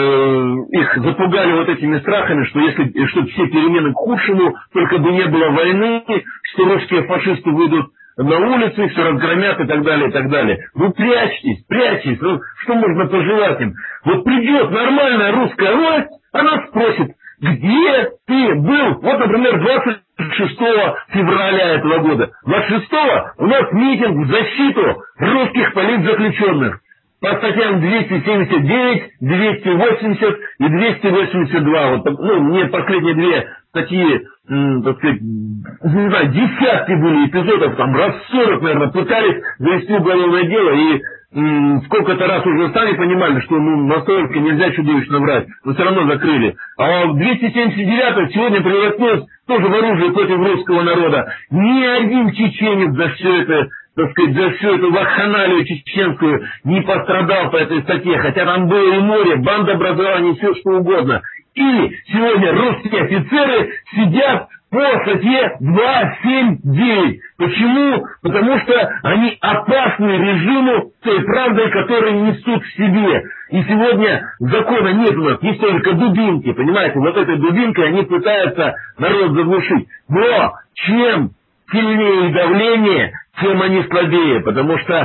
э, их запугали вот этими страхами, что если что все перемены к худшему, только бы не было войны, что русские фашисты выйдут на улице, все разгромят и так далее, и так далее. Ну, прячьтесь, прячьтесь, ну, что можно пожелать им? Вот придет нормальная русская власть, она спросит, где ты был? Вот, например, двадцать шестого февраля этого года. двадцать шестого у нас митинг в защиту русских политзаключенных. По статьям двести семьдесят девять, двести восемьдесят и двести восемьдесят два. Вот, ну, мне последние две статьи, м, так сказать, не знаю, десятки были эпизодов, там раз сорок, наверное, пытались завести уголовное дело, и м, сколько-то раз уже сами понимали, что ну, настолько нельзя чудовищно врать, но все равно закрыли. А двести семьдесят девять сегодня превратилось тоже в оружие против русского народа. Ни один чеченец за все это, так сказать, за всю эту вакханалию чеченскую не пострадал по этой статье, хотя там было и море, бандообразование, все что угодно. И сегодня русские офицеры сидят по статье двести семьдесят девять. Почему? Потому что они опасны режиму той правдой, которую несут в себе. И сегодня закона нет у нас, есть только дубинки, понимаете? Вот этой дубинкой они пытаются народ заглушить. Но чем сильнее давление, тем они слабее, потому что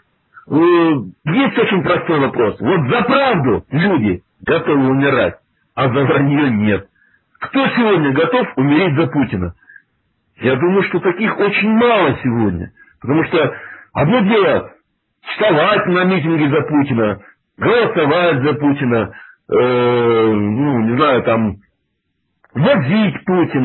э, есть очень простой вопрос. Вот за правду люди готовы умирать, а за вранье нет. Кто сегодня готов умереть за Путина? Я думаю, что таких очень мало сегодня. Потому что одно дело вставать на митинге за Путина, голосовать за Путина, э, ну, не знаю, там, возить Путина,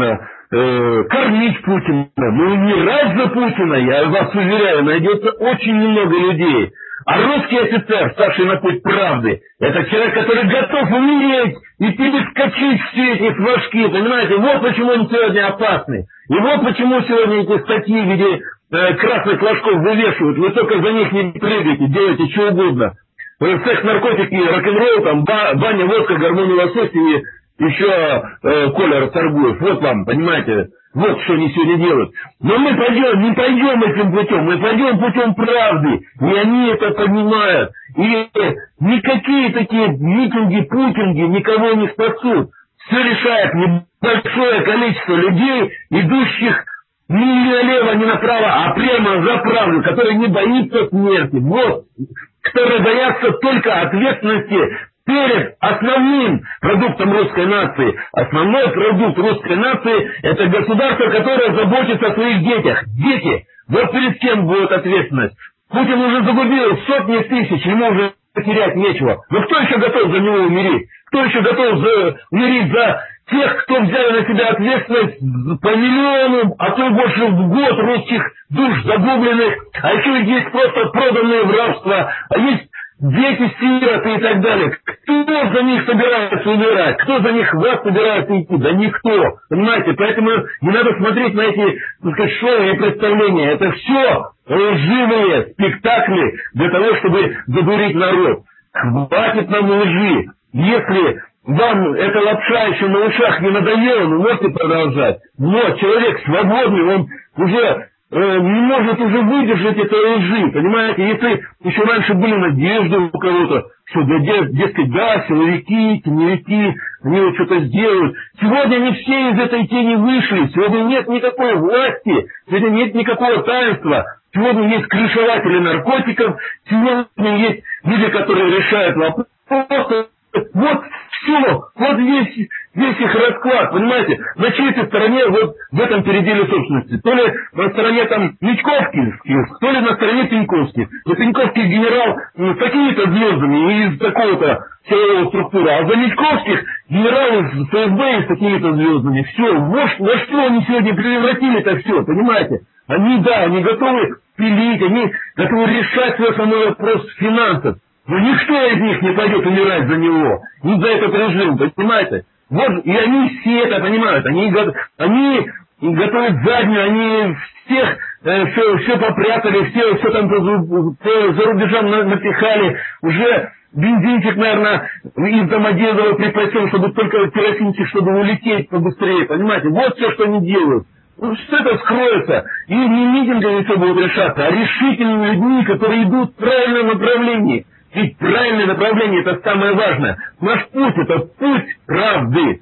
э, кормить Путина, но умирать за Путина, я вас уверяю, найдется очень немного людей. А русский офицер, ставший на путь правды, это человек, который готов умереть и перескочить все эти флажки, понимаете? Вот почему он сегодня опасный. И вот почему сегодня эти статьи в виде э, красных флажков вывешивают. Вы только за них не прыгайте, делайте что угодно. Секс, наркотики, рок-н-ролл, там, баня, водка, гормоны лосося и еще э, Коля Расторгуев. Вот вам, понимаете, вот что они сегодня делают. Но мы пойдем, не пойдем этим путем, мы пойдем путем правды. И они это понимают. И никакие такие митинги, путинги никого не спасут. Все решает небольшое количество людей, идущих не налево, не направо, а прямо за правду, которые не боится смерти. Вот, которые боятся только ответственности перед основным продуктом русской нации. Основной продукт русской нации – это государство, которое заботится о своих детях. Дети. Вот перед кем будет ответственность. Путин уже загубил сотни тысяч, ему уже терять нечего. Но кто еще готов за него умереть? Кто еще готов за, умереть за тех, кто взял на себя ответственность по миллиону, а то и больше в год русских душ загубленных, а еще есть просто проданные в рабство, а есть дети, сироты и так далее. Кто за них собирается умирать? Кто за них вас собирается идти? Да никто. Понимаете? Поэтому не надо смотреть на эти, так сказать, шоу и представления. Это все лживые спектакли для того, чтобы задурить народ. Хватит нам лжи. Если вам эта лапша еще на ушах не надоела, вы можете продолжать. Но человек свободный, он уже э, не может уже выдержать этой лжи. Понимаете, если еще раньше были надежды у кого-то, что, да, дескать, да, силовики, теневики, они вот что-то сделают. Сегодня они все из этой тени вышли. Сегодня нет никакой власти, сегодня нет никакого таинства. Сегодня есть крышеватели наркотиков, сегодня есть люди, которые решают вопросы. Вот все, вот весь, весь их расклад, понимаете, на чьей-то стороне вот в этом переделе собственности. То ли на стороне там Митьковских, то ли на стороне Пеньковских. Но Пеньковский генерал ну, с такими-то звездами из такого-то силового структуры, а за Митьковских генерал из ФСБ с такими-то звездами. Все, вот на что они сегодня превратили-то все, понимаете. Они, да, они готовы пилить, они готовы решать свой основной вопрос финансов. Но никто из них не пойдет умирать за него, не за этот режим, понимаете? Вот, и они все это понимают, они, они готовят заднюю, они всех э, все, все попрятали, все, все там по, по, за рубежам напихали, уже бензинчик, наверное, из Домодедова припасен, чтобы только керосинчик, чтобы улететь побыстрее, понимаете? Вот все, что они делают. Ну, что это скроется, и не митингами все будет решаться, а решительными людьми, которые идут в правильном направлении. Ведь правильное направление – это самое важное. Наш путь – это путь правды.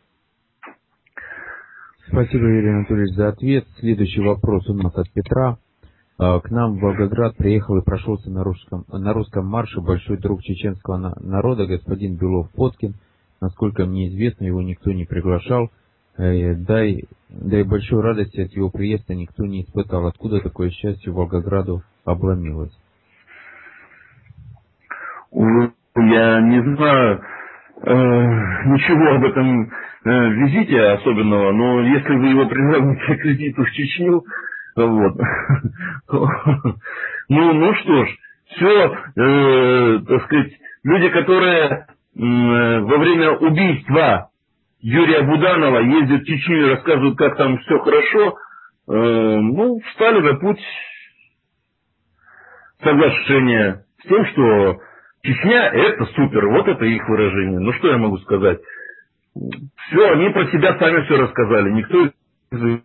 Спасибо, Юрий Анатольевич, за ответ. Следующий вопрос у нас от Петра. К нам в Волгоград приехал и прошелся на русском, на русском марше большой друг чеченского народа, господин Белов-Поткин. Насколько мне известно, его никто не приглашал. Да и, да и большой радости от его приезда никто не испытал. Откуда такое счастье Волгограду обломилось? Я не знаю э, ничего об этом э, визите особенного, но если вы его приравните к визиту в Чечню, вот, ну, ну что ж, все, э, так сказать, люди, которые э, во время убийства Юрия Буданова ездят в Чечню и рассказывают, как там все хорошо, э, ну, встали на путь соглашения с тем, что Чечня – это супер, вот это их выражение. Ну, что я могу сказать? Все, они про себя сами все рассказали. Никто из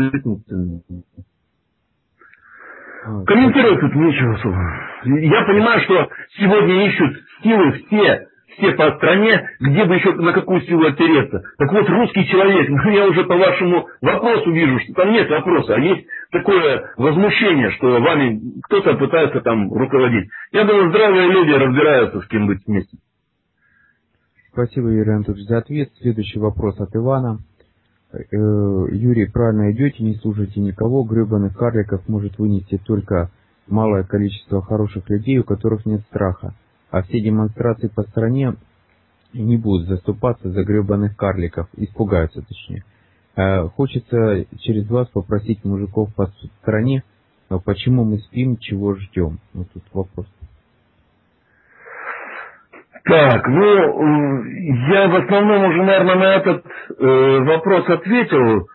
комментировать тут нечего особо. Я понимаю, что сегодня ищут силы все, все по стране, где бы еще на какую силу опереться. Так вот, русский человек, ну, я уже по вашему вопросу вижу, что там нет вопроса, а есть такое возмущение, что вами кто-то пытается там руководить. Я думаю, здравые люди разбираются, с кем быть вместе. Спасибо, Юрий Анатольевич, за ответ. Следующий вопрос от Ивана. Юрий, правильно идете, не слушайте никого. Гребаных карликов может вынести только малое количество хороших людей, у которых нет страха. А все демонстрации по стране не будут заступаться за гребаных карликов, испугаются точнее. Хочется через вас попросить мужиков по стране, почему мы спим, чего ждем. Вот тут вопрос. Так, ну, я в основном уже, наверное, на этот э, вопрос ответил.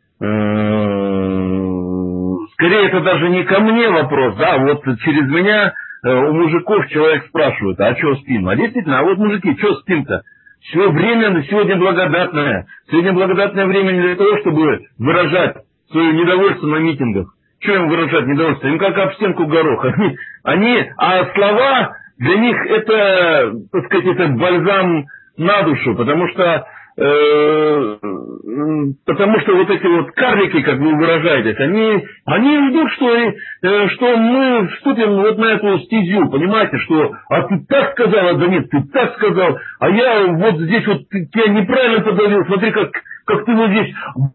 Э, скорее, это даже не ко мне вопрос, да, вот через меня э, у мужиков человек спрашивает, а что спим? А действительно, а вот мужики, что спим-то? Все время сегодня благодатное. Сегодня благодатное время не для того, чтобы выражать свое недовольство на митингах. Что им выражать недовольство? Им как об стенку горох. Они, они, а слова для них это, так сказать, это бальзам на душу, потому что, э, потому что вот эти вот карлики, как вы выражаетесь, они, они ждут, что, э, что мы вступим вот на эту стезю, понимаете, что, а ты так сказал, а да нет, ты так сказал, а я вот здесь вот тебя неправильно подавил, смотри, как, как ты вот здесь...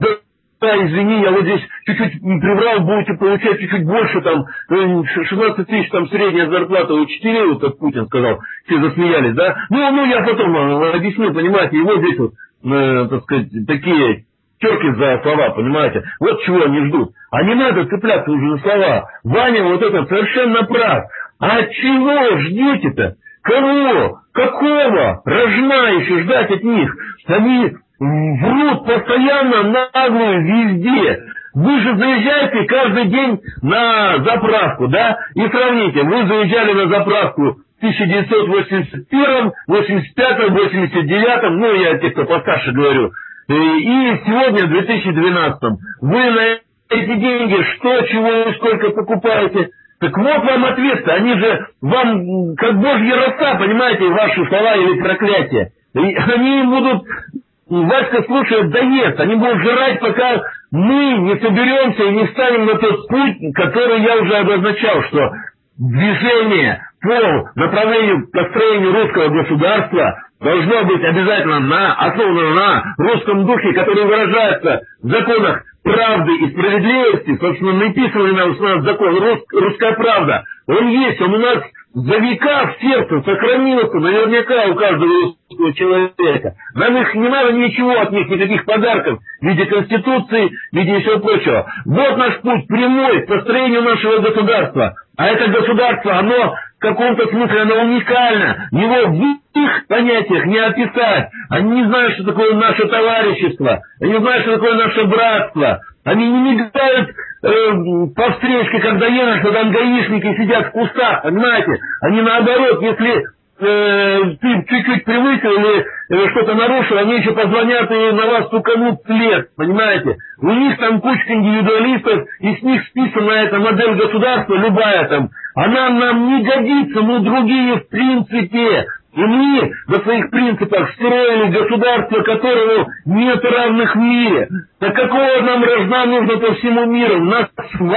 Да, извини, я вот здесь чуть-чуть приврал, будете получать чуть-чуть больше, там, шестнадцать тысяч, там, средняя зарплата у учителей, вот как Путин сказал, все засмеялись, да? Ну, ну, я потом объясню, понимаете, и вот здесь вот, э, так сказать, такие терки за слова, понимаете? Вот чего они ждут. А не надо цепляться уже за слова. Ваня вот это совершенно прав. А чего ждете-то? Кого? Какого? Рожна еще ждать от них? Они... врут постоянно, наглую, везде. Вы же заезжаете каждый день на заправку, да? И сравните, вы заезжали на заправку в тысяча девятьсот восемьдесят первом, восемьдесят пятом, восемьдесят девятом, ну, я те, кто постарше говорю, и сегодня в две тысячи двенадцатом. Вы на эти деньги что, чего, сколько покупаете? Так вот вам ответ-то, они же вам как божья роса, понимаете, ваши слова или проклятия. И они будут... Васька слушает, да ест, они будут жрать, пока мы не соберемся и не встанем на тот путь, который я уже обозначал, что движение по направлению к построению русского государства должно быть обязательно на, основано на русском духе, который выражается в законах правды и справедливости. Собственно, написанный у нас закон рус, «Русская правда». Он есть, он у нас за века в сердце сохранился, наверняка у каждого русского человека. Нам их не надо ничего от них, никаких подарков в виде Конституции, в виде всего прочего. Вот наш путь прямой к построению нашего государства. А это государство, оно в каком-то смысле оно уникально. Его в их понятиях не описать. Они не знают, что такое наше товарищество. Они не знают, что такое наше братство. Они не мигают э, по встречке, когда едут, когда там гаишники сидят в кустах, понимаете? Они наоборот, если э, ты чуть-чуть превысил или э, что-то нарушил, они еще позвонят и на вас стуканут след, понимаете? У них там кучка индивидуалистов, и с них списана эта модель государства, любая там. Она нам не годится, мы другие в принципе. И мы на своих принципах строили государство, которому нет равных в мире. Так какого нам рожна нужно по всему миру? У нас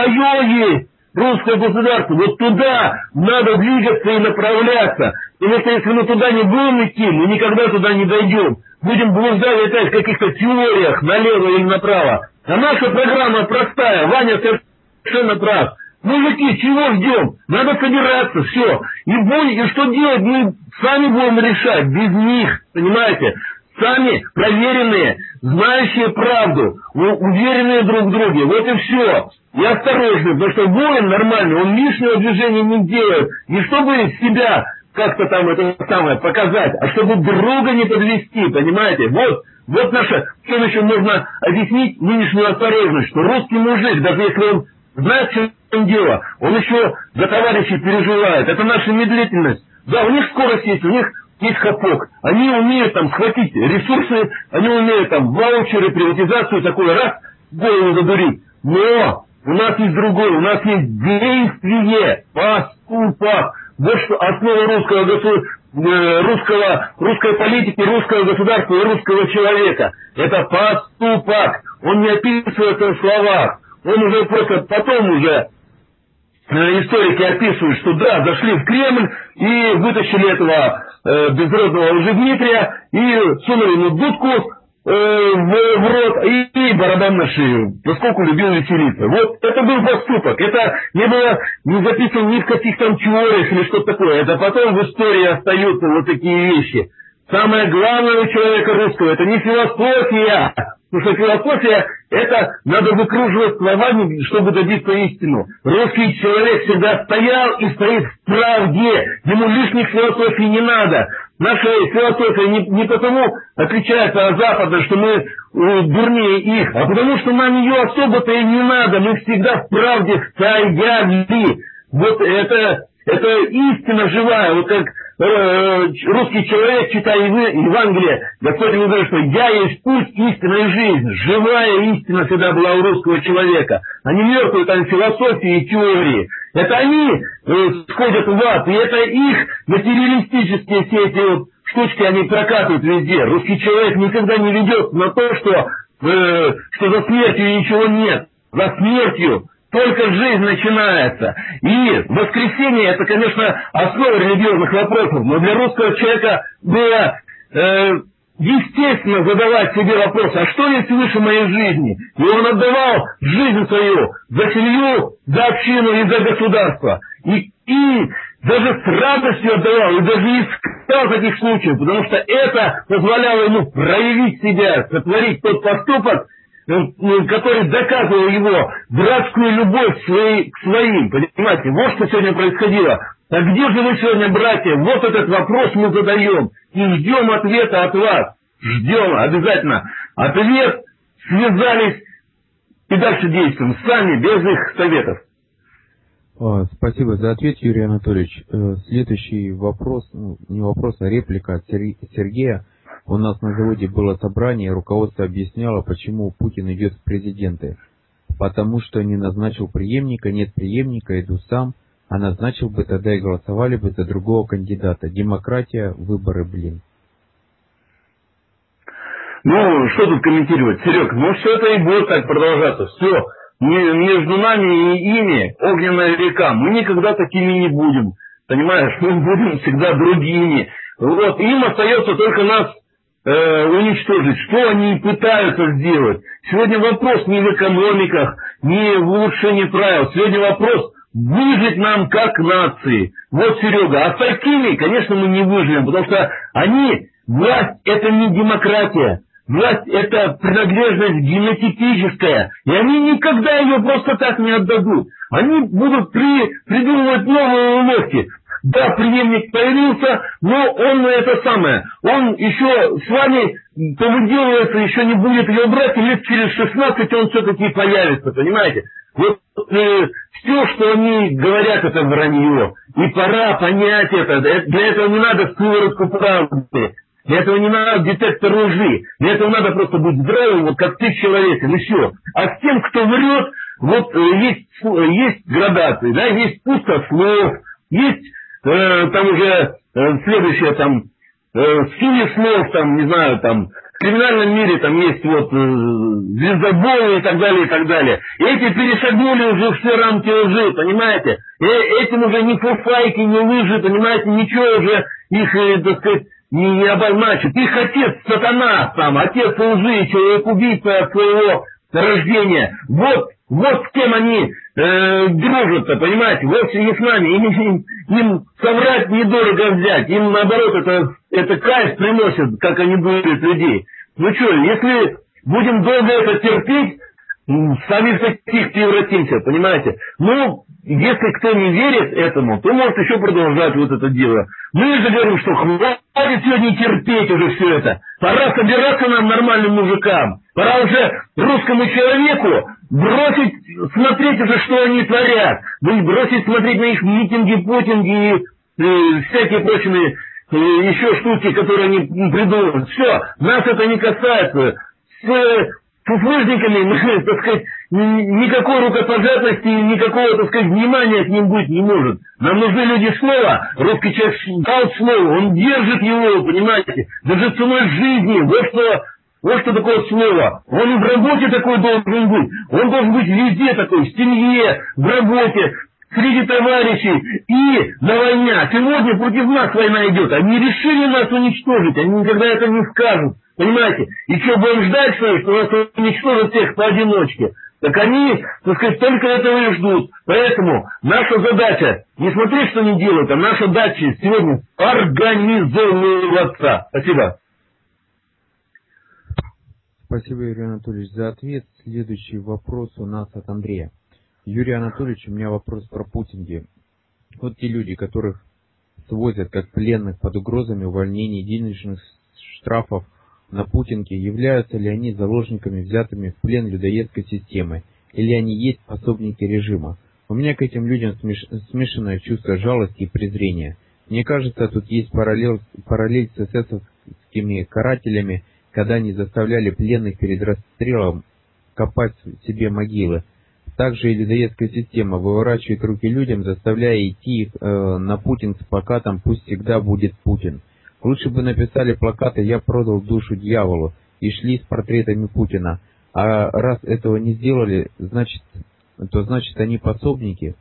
свое есть русское государство. Вот туда надо двигаться и направляться. Потому что если мы туда не будем идти, мы никогда туда не дойдем. Будем блуждать опять в каких-то теориях налево или направо. А наша программа простая. Ваня совершенно прав. Мужики, чего ждем? Надо собираться, все. И, будь, и что делать? Мы сами будем решать, без них, понимаете? Сами проверенные, знающие правду, уверенные друг в друге. Вот и все. И осторожны, потому что воин нормальный, он лишнего движения не делает. Не чтобы себя как-то там это самое показать, а чтобы друга не подвести, понимаете? Вот, вот наше, чем еще можно объяснить нынешнюю осторожность, что русский мужик, даже если он знает, в чем дело, он еще за товарищей переживает. Это наша медлительность. Да, у них скорость есть, у них есть хапок. Они умеют там схватить ресурсы, они умеют там ваучеры, приватизацию, такое раз, голову задурить. Но у нас есть другое, у нас есть действие, поступок. Вот что основа русского государства, русского, русской политики, русского государства и русского человека. Это поступок. Он не описывается в словах. Он уже просто потом уже историки описывают, что да, зашли в Кремль и вытащили этого э, безродного Лжедмитрия и сунули ему дудку э, в, в рот и, и барабан на шею, поскольку любил веселиться. Вот это был поступок. Это не было не записано ни в каких там теориях или что-то такое. Это потом в истории остаются вот такие вещи. Самое главное у человека русского — это не философия, Потому что философия – это надо выкруживать словами, чтобы добиться истину. Русский человек всегда стоял и стоит в правде. Ему лишних философий не надо. Наша философия не, не потому отличается от запада, что мы э, дурнее их, а потому что нам ее особо-то и не надо. Мы всегда в правде стояли. Вот это, это истина живая. Вот как э, русский человек, читая Евангелие, Господь ему говорит, что «Я есть путь, истина и жизнь». Живая истина всегда была у русского человека. А не мертвые там философии и теории. Это они э, сходят в ад, и это их материалистические все эти вот штучки, они прокатывают везде. Русский человек никогда не ведет на то, что, э, что за смертью ничего нет. За смертью только жизнь начинается. И воскресенье – это, конечно, основа религиозных вопросов, но для русского человека было э, естественно задавать себе вопрос, а что есть выше моей жизни? И он отдавал жизнь свою за семью, за общину и за государство. И, и даже с радостью отдавал, и даже искал таких случаев, потому что это позволяло ему проявить себя, сотворить тот поступок, который доказывал его братскую любовь своей, к своим. Понимаете, вот что сегодня происходило. А где же вы сегодня, братья? Вот этот вопрос мы задаем. И ждем ответа от вас. Ждем обязательно. Ответ, связались и дальше действуем. Сами, без их советов. Спасибо за ответ, Юрий Анатольевич. Следующий вопрос, ну, не вопрос, а реплика от Сергея. У нас на заводе было собрание, руководство объясняло, почему Путин идет в президенты. Потому что не назначил преемника, нет преемника, иду сам, а назначил бы, тогда и голосовали бы за другого кандидата. Демократия, выборы, блин. Ну, что тут комментировать, Серег? Ну, все это и будет так продолжаться. Все. Между нами и ими огненная река. Мы никогда такими не будем. Понимаешь? Мы будем всегда другими. Вот. Им остается только нас э, уничтожить. Что они пытаются сделать? Сегодня вопрос не в экономиках, не в улучшении правил. Сегодня вопрос выжить нам как нации. Вот, Серега. А с такими, конечно, мы не выживем. Потому что они, власть это не демократия. Власть – это принадлежность генетическая, и они никогда ее просто так не отдадут. Они будут при, придумывать новые уловки. Да, преемник появился, но он это самое, он еще с вами повыделывается, еще не будет ее брать, и лет через шестнадцать он все-таки появится, понимаете? Вот э, все, что они говорят, это вранье. И пора понять это. Для этого не надо сыворотку правды. Для этого не надо детектор лжи. Для этого надо просто быть здравым, вот как ты человеком, и все. А с тем, кто врет, вот э, есть, есть градации, да, есть пустослов, есть э, там уже э, следующее там э, силе слов, там, не знаю, там, в криминальном мире там есть вот э, звездоболы и так далее, и так далее. Эти перешагнули уже все рамки лжи, понимаете? И этим уже ни фуфайки, ни лыжи, понимаете, ничего уже их, э, так сказать, не, не обозначит. Их отец сатана сам, отец лжи, человек-убийца от своего рождения. Вот, вот с кем они э, дружат-то, понимаете, вовсе не с нами. Им, им, им соврать недорого взять. Им, наоборот, это, это кайф приносит, как они будут людей. Ну что, если будем долго это терпеть, сами в таких превратимся, понимаете? Ну, если кто не верит этому, то может еще продолжать вот это дело. Мы же говорим, что хватит сегодня терпеть уже все это. Пора собираться нам, нормальным мужикам. Пора уже русскому человеку бросить смотреть уже, что они творят. Ну, бросить смотреть на их митинги, потинги и э, всякие прочие э, еще штуки, которые они придумывают. Все, нас это не касается. С фуфлыжниками, мы, так сказать, никакой рукопожатности, никакого, так сказать, внимания к ним быть не может. Нам нужны люди слова. Русский человек дал слово, он держит его, понимаете, даже ценой жизни. Вот что, вот что такое слово. Он и в работе такой должен быть. Он должен быть везде такой, в семье, в работе, среди товарищей и на войне. Сегодня против нас война идет. Они решили нас уничтожить, они никогда это не скажут. Понимаете? И что, будем ждать, что, что нас уничтожат всех поодиночке? Так они, так сказать, только этого и ждут. Поэтому наша задача, не смотреть, что они делают, а наша задача сегодня организовываться. Спасибо. Спасибо, Юрий Анатольевич, за ответ. Следующий вопрос у нас от Андрея. Юрий Анатольевич, у меня вопрос про путинги. Вот те люди, которых свозят как пленных под угрозами увольнений, денежных штрафов на путинге, являются ли они заложниками, взятыми в плен людоедской системы, или они есть пособники режима? У меня к этим людям смеш... смешанное чувство жалости и презрения. Мне кажется, тут есть параллель, параллель с эсэсовскими карателями, когда они заставляли пленных перед расстрелом копать себе могилы. Также и людоедская система выворачивает руки людям, заставляя идти их э, на Путин с плакатом «Пусть всегда будет Путин». Лучше бы написали плакаты «Я продал душу дьяволу» и шли с портретами Путина. А раз этого не сделали, значит, то значит они пособники.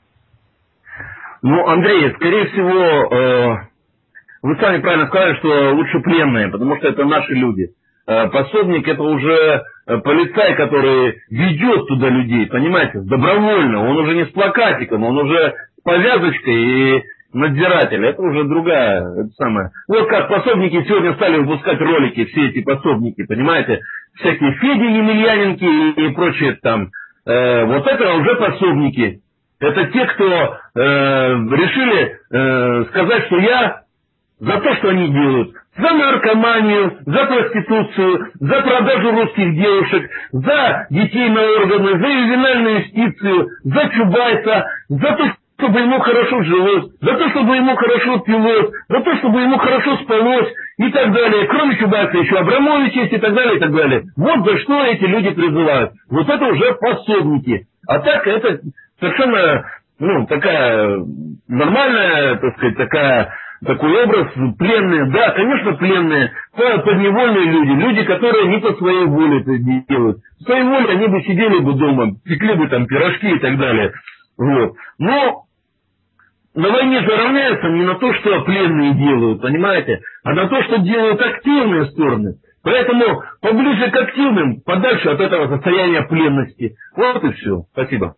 Ну, Андрей, скорее всего, э, вы сами правильно сказали, что лучше пленные, потому что это наши люди. Э, пособник — это уже полицай, который ведет туда людей, понимаете, добровольно. Он уже не с плакатиком, он уже с повязочкой и надзиратель. Это уже другая, это самое. Вот как пособники сегодня стали выпускать ролики, все эти пособники, понимаете, всякие Феди Емельяненки и, и прочие там. Э, вот это уже пособники. Это те, кто э, решили э, сказать, что я за то, что они делают. За наркоманию, за проституцию, за продажу русских девушек, за детей на органы, за ювенальную юстицию, за Чубайса, за то, чтобы ему хорошо жилось, за то, чтобы ему хорошо пилось, за то, чтобы ему хорошо спалось и так далее. Кроме Чубайса еще Абрамович есть и так далее, и так далее. Вот за что эти люди призывают. Вот это уже пособники. А так это совершенно, ну, такая нормальная, так сказать, такая... Такой образ, пленные, да, конечно, пленные, подневольные люди, люди, которые не по своей воле это делают. По своей воле они бы сидели бы дома, пекли бы там пирожки и так далее. Вот. Но на войне же равняются не на то, что пленные делают, понимаете, а на то, что делают активные стороны. Поэтому поближе к активным, подальше от этого состояния пленности. Вот и все. Спасибо.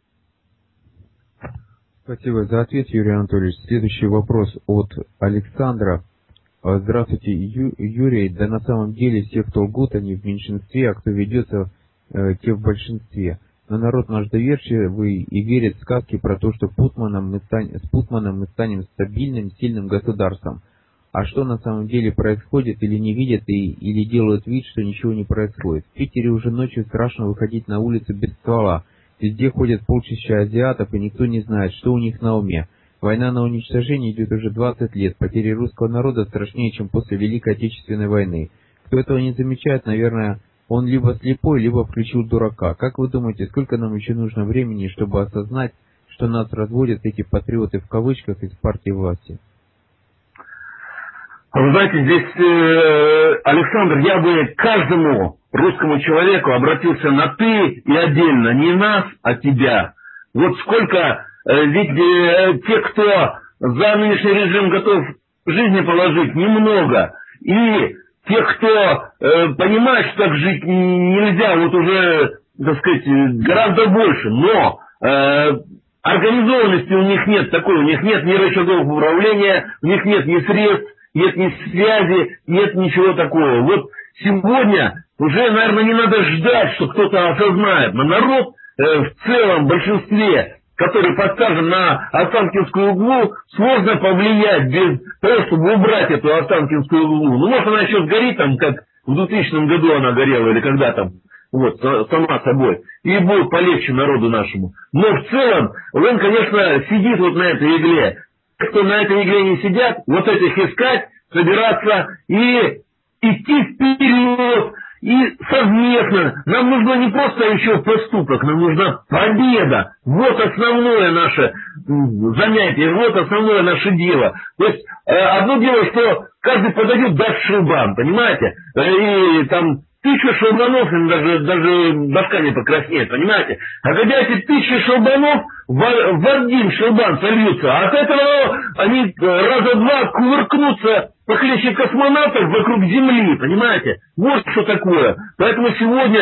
Спасибо за ответ, Юрий Анатольевич. Следующий вопрос от Александра. Здравствуйте, Ю, Юрий. Да на самом деле все, кто лгут, они в меньшинстве, а кто ведется, э, те в большинстве. Но народ наш доверчивый и верит в сказки про то, что Путманом мы стань, с Путманом мы станем стабильным, сильным государством. А что на самом деле происходит, или не видят, и, или делают вид, что ничего не происходит. В Питере уже ночью страшно выходить на улицу без ствола. Везде ходят полчища азиатов, и никто не знает, что у них на уме. Война на уничтожение идет уже двадцать лет. Потери русского народа страшнее, чем после Великой Отечественной войны. Кто этого не замечает, наверное, он либо слепой, либо включил дурака. Как вы думаете, сколько нам еще нужно времени, чтобы осознать, что нас разводят эти патриоты в кавычках из партии власти? Вы знаете, здесь, э, Александр, я бы каждому русскому человеку обратился на «ты» и отдельно, не нас, а тебя. Вот сколько, э, ведь э, те, кто за нынешний режим готов жизни положить, немного. И тех, кто э, понимает, что так жить нельзя, вот уже, так сказать, гораздо больше. Но э, организованности у них нет такой, у них нет ни рычагов управления, у них нет ни средств, нет ни связи, нет ничего такого. Вот сегодня уже, наверное, не надо ждать, что кто-то осознает. Но народ э, в целом, в большинстве, который подсажен на Останкинскую углу, сложно повлиять без того, чтобы убрать эту Останкинскую углу. Ну, может, она еще сгорит там, как в двухтысячном году она горела, или когда там, вот, сама собой. И будет полегче народу нашему. Но в целом, он, конечно, сидит вот на этой игле. Кто на этой игле не сидят, вот этих искать, собираться и идти вперед, и совместно. Нам нужно не просто еще поступок, нам нужна победа. Вот основное наше занятие, вот основное наше дело. То есть, одно дело, что каждый подойдет, даст шелбан, понимаете? И там тысяча шелбанов, даже, даже башка не покраснеет, понимаете? А когда эти тысячи шелбанов в, в один шелбан сольются, а от этого они раза два кувыркнутся похлеще космонавтов вокруг Земли, понимаете? Вот что такое. Поэтому сегодня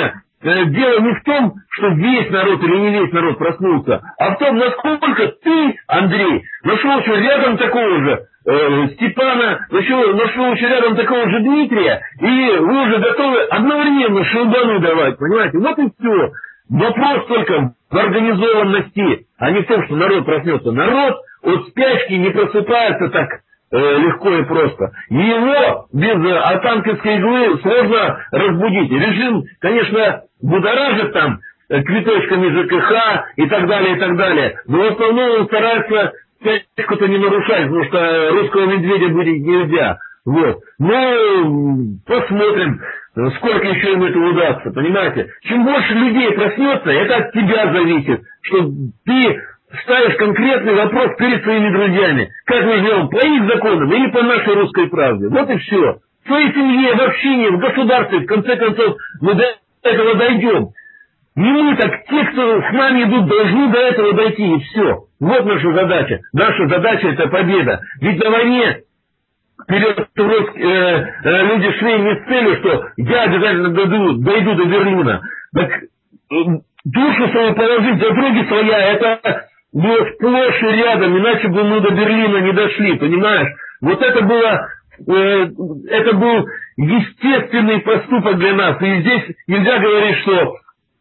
э, дело не в том, что весь народ или не весь народ проснулся, а в том, насколько ты, Андрей, нашел еще рядом такого же э, Степана, нашел, нашел еще рядом такого же Дмитрия, и вы уже готовы одновременно шелбаны давать, понимаете? Вот и все. Вопрос только в организованности, а не в том, что народ проснется. Народ от спячки не просыпается так э, легко и просто. Его без э, атанковской иглы сложно разбудить. Режим, конечно, будоражит там э, квиточками ЖКХ и так далее, и так далее. Но в основном он старается спячку-то не нарушать, потому что русского медведя будить нельзя. Вот. Ну, посмотрим, сколько еще им это удастся, понимаете? Чем больше людей проснется, это от тебя зависит, что ты ставишь конкретный вопрос перед своими друзьями. Как мы живем, по их законам или по нашей русской правде? Вот и все. В своей семье, в общине, в государстве, в конце концов, мы до этого дойдем. Не мы, так те, кто с нами идут, должны до этого дойти, и все. Вот наша задача. Наша задача — это победа. Ведь на войне вперед э, э, люди шли не с целью, что я обязательно дойду, дойду до Берлина. Так э, душу свою положить за други своя, это было сплошь и рядом, иначе бы мы до Берлина не дошли, понимаешь? Вот это было, э, это был естественный поступок для нас. И здесь нельзя говорить, что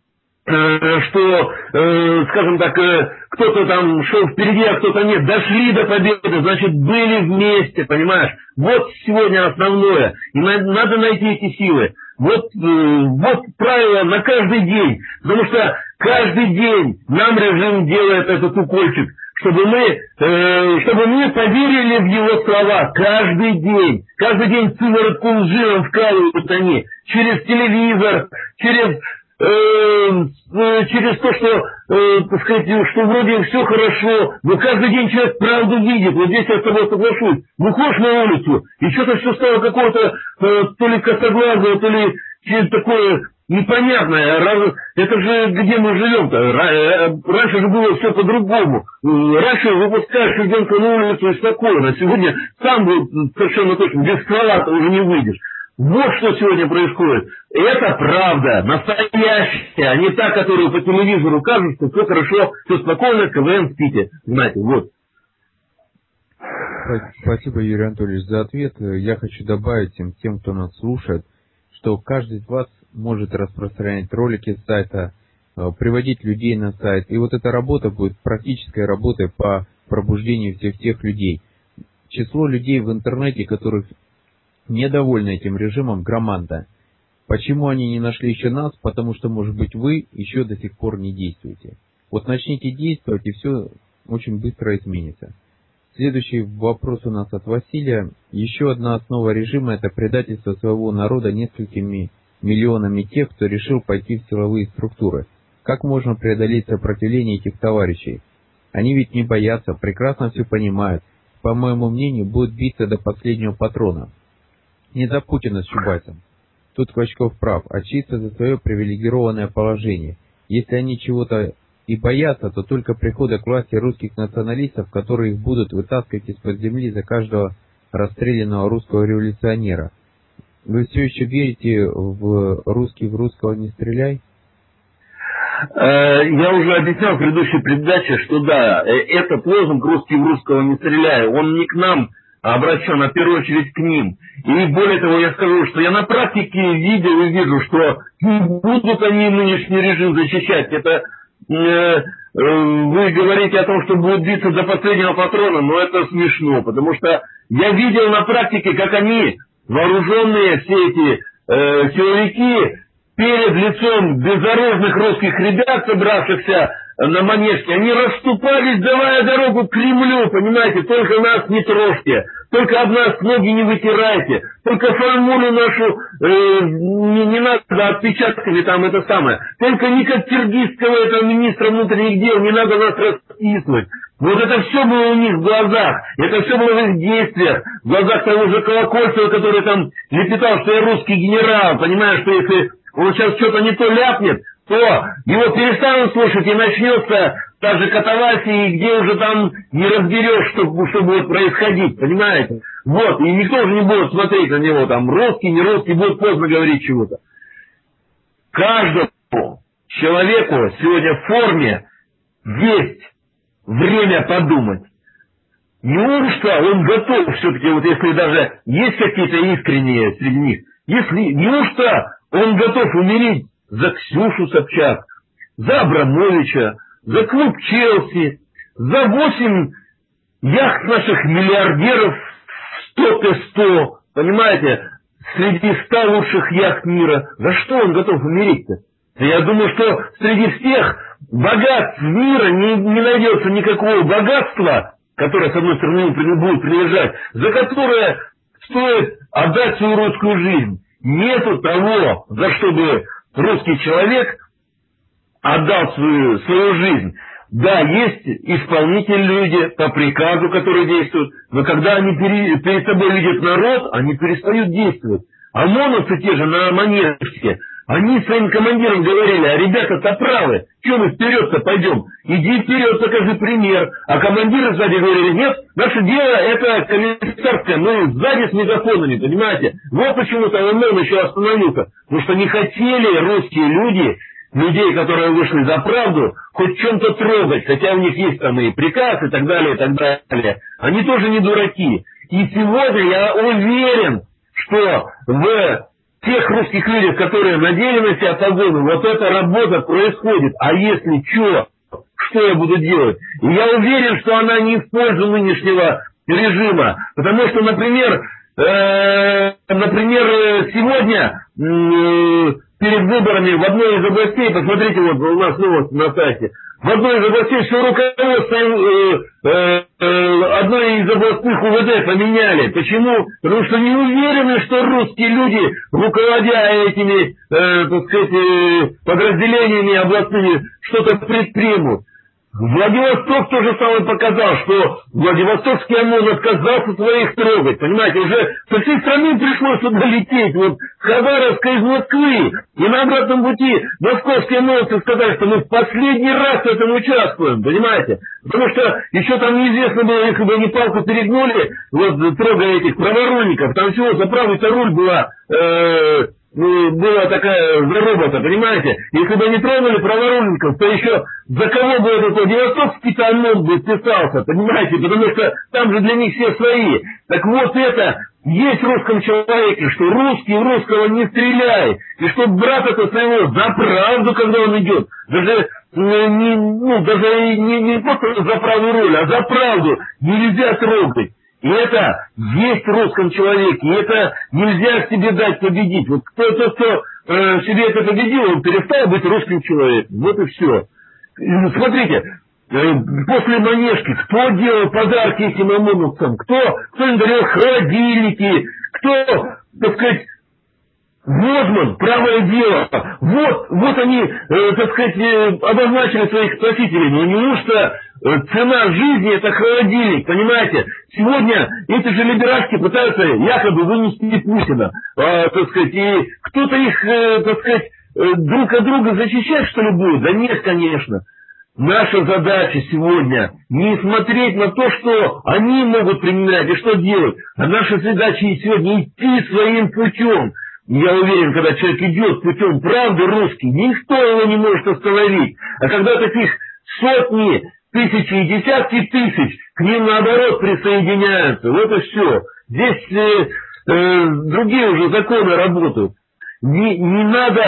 что, э, скажем так, э, кто-то там шел впереди, а кто-то нет. Дошли до победы, значит, были вместе, понимаешь? Вот сегодня основное. И на, надо найти эти силы. Вот, э, вот правило на каждый день. Потому что каждый день нам режим делает этот укольчик, чтобы мы, э, чтобы мы поверили в его слова. Каждый день. Каждый день сыворотку лжи нам вкалывают они. Через телевизор, через... через то, что, э, так сказать, что вроде все хорошо, но каждый день человек правду видит. Вот здесь я с тобой соглашусь. Выходишь на улицу, и что-то все стало какого-то э, то ли косоглазого, то ли что-то такое непонятное. Это же где мы живем-то? Раньше же было все по-другому. Раньше выпускаешь ребенка на улицу и спокойно. Сегодня сам совершенно точно без халата уже не выйдешь. Вот что сегодня происходит. Это правда, настоящая, а не та, которую по телевизору кажут, что все хорошо, все спокойно, КВН в Питере. Знаете, вот. Спасибо, Юрий Анатольевич, за ответ. Я хочу добавить тем, тем, кто нас слушает, что каждый из вас может распространять ролики с сайта, приводить людей на сайт. И вот эта работа будет практической работой по пробуждению всех тех людей. Число людей в интернете, которых недовольны этим режимом, громадно. Почему они не нашли еще нас? Потому что, может быть, вы еще до сих пор не действуете. Вот начните действовать, и все очень быстро изменится. Следующий вопрос у нас от Василия. Еще одна основа режима – это предательство своего народа несколькими миллионами тех, кто решил пойти в силовые структуры. Как можно преодолеть сопротивление этих товарищей? Они ведь не боятся, прекрасно все понимают. По моему мнению, будут биться до последнего патрона. Не за Путина с Чубайсом. Тут Клочков прав, а чисто за свое привилегированное положение. Если они чего-то и боятся, то только прихода к власти русских националистов, которые их будут вытаскивать из-под земли за каждого расстрелянного русского революционера. Вы все еще верите в русский в русского не стреляй? Я уже объяснял в предыдущей передаче, что да, этот лозунг «русский в русского не стреляй», он не к нам обращен, а в первую очередь к ним. И более того, я скажу, что я на практике видел и вижу, что будут они нынешний режим защищать. Это э, вы говорите о том, что будут биться до последнего патрона, но это смешно, потому что я видел на практике, как они, вооруженные все эти э, силовики, перед лицом безоружных русских ребят, собравшихся на манежке, они расступались, давая дорогу к Кремлю, понимаете, только нас не трожьте, только об нас ноги не вытирайте, только формулу нашу э, не, не надо отпечатками там это самое, только не как киргизского этого министра внутренних дел, не надо нас расписывать. Вот это все было у них в глазах, это все было в их действиях, в глазах того же Колокольцева, который там лепетал, что я русский генерал, понимаешь, что если он сейчас что-то не то ляпнет, то его перестанут слушать и начнется та же катавасия, где уже там не разберешь, что, что будет происходить, понимаете? Вот, и никто же не будет смотреть на него, там, русский, не русский, будет поздно говорить чего-то. Каждому человеку сегодня в форме есть время подумать. Неужто он готов все-таки, вот если даже есть какие-то искренние среди них, если, неужто он готов умереть за Ксюшу Собчак, за Абрамовича, за клуб Челси, за восемь яхт наших миллиардеров в топе сто, понимаете, среди ста лучших яхт мира. За что он готов умереть-то? Я думаю, что среди всех богатств мира не, не найдется никакого богатства, которое, с одной стороны, будет принадлежать, за которое стоит отдать свою русскую жизнь. Нету того, за что бы русский человек отдал свою, свою жизнь. Да, есть исполнительные люди по приказу, которые действуют, но когда они пере, перед собой видят народ, они перестают действовать. ОМОНовцы те же на Манежке, они своим командирам говорили: а ребята-то правы, что мы вперед-то пойдем? Иди вперед, покажи пример. А командиры сзади говорили: нет, наше дело это комиссарское, мы сзади с мегафонами, понимаете? Вот почему-то ОМОН еще остановился, потому что не хотели русские люди, людей, которые вышли за правду, хоть в чем-то трогать, хотя у них есть там и приказ, и так далее, и так далее. Они тоже не дураки. И сегодня я уверен, что в тех русских людях, которые надели на себя погоны, вот эта работа происходит. А если что, что я буду делать? И я уверен, что она не в пользу нынешнего режима. Потому что, например, э, например, сегодня э, перед выборами в одной из областей, посмотрите, вот у нас новость на сайте, в одной из областей все руководство э, э, э, одной из областных УВД поменяли. Почему? Потому что не уверены, что русские люди, руководя этими, э, так сказать, э, подразделениями областными, что-то предпримут. Владивосток то же самое показал, что Владивостокский ОМОН отказался своих трогать, понимаете, уже со всей страны пришлось сюда лететь, вот с Хабаровска из Москвы, и на обратном пути московские ОМОНовцы сказали, что мы в последний раз в этом участвуем, понимаете, потому что еще там неизвестно было, если бы они палку перегнули, вот трогая этих праворульников, там всего за правый-то руль была... Э- Ну, была такая заработа, понимаете? Если бы не тронули праворульников, то еще за кого бы этот Владивостокский ОМОН бы писался, понимаете? Потому что там же для них все свои. Так вот это есть в русском человеке, что русский в русского не стреляй. И что брата-то своего за правду, когда он идет. Даже не, ну, даже не, не просто за правую роль, а за правду нельзя трогать. И это есть в русском человеке, и это нельзя себе дать победить. Вот кто-то, кто э, себе это победил, он перестал быть русским человеком. Вот и все. И, смотрите, э, после Манежки кто делал подарки этим ОМОНовцам? Кто, кто им дарил холодильники? Кто, так сказать, Возман, правое дело. Вот, вот они, э, так сказать, э, обозначили своих спасителей. Но неужто э, цена жизни это холодильник, понимаете? Сегодня эти же либерашки пытаются якобы вынести Путина. Э, так сказать, и кто-то их, э, так сказать, э, друг от друга защищать, что ли, будет? Да нет, конечно. Наша задача сегодня не смотреть на то, что они могут применять и что делать, а наша задача сегодня идти своим путем. Я уверен, когда человек идет путем правды русский, никто его не может остановить. А когда таких сотни, тысячи и десятки тысяч к ним наоборот присоединяются, вот и все. Здесь э, э, другие уже законы работают. Не, не надо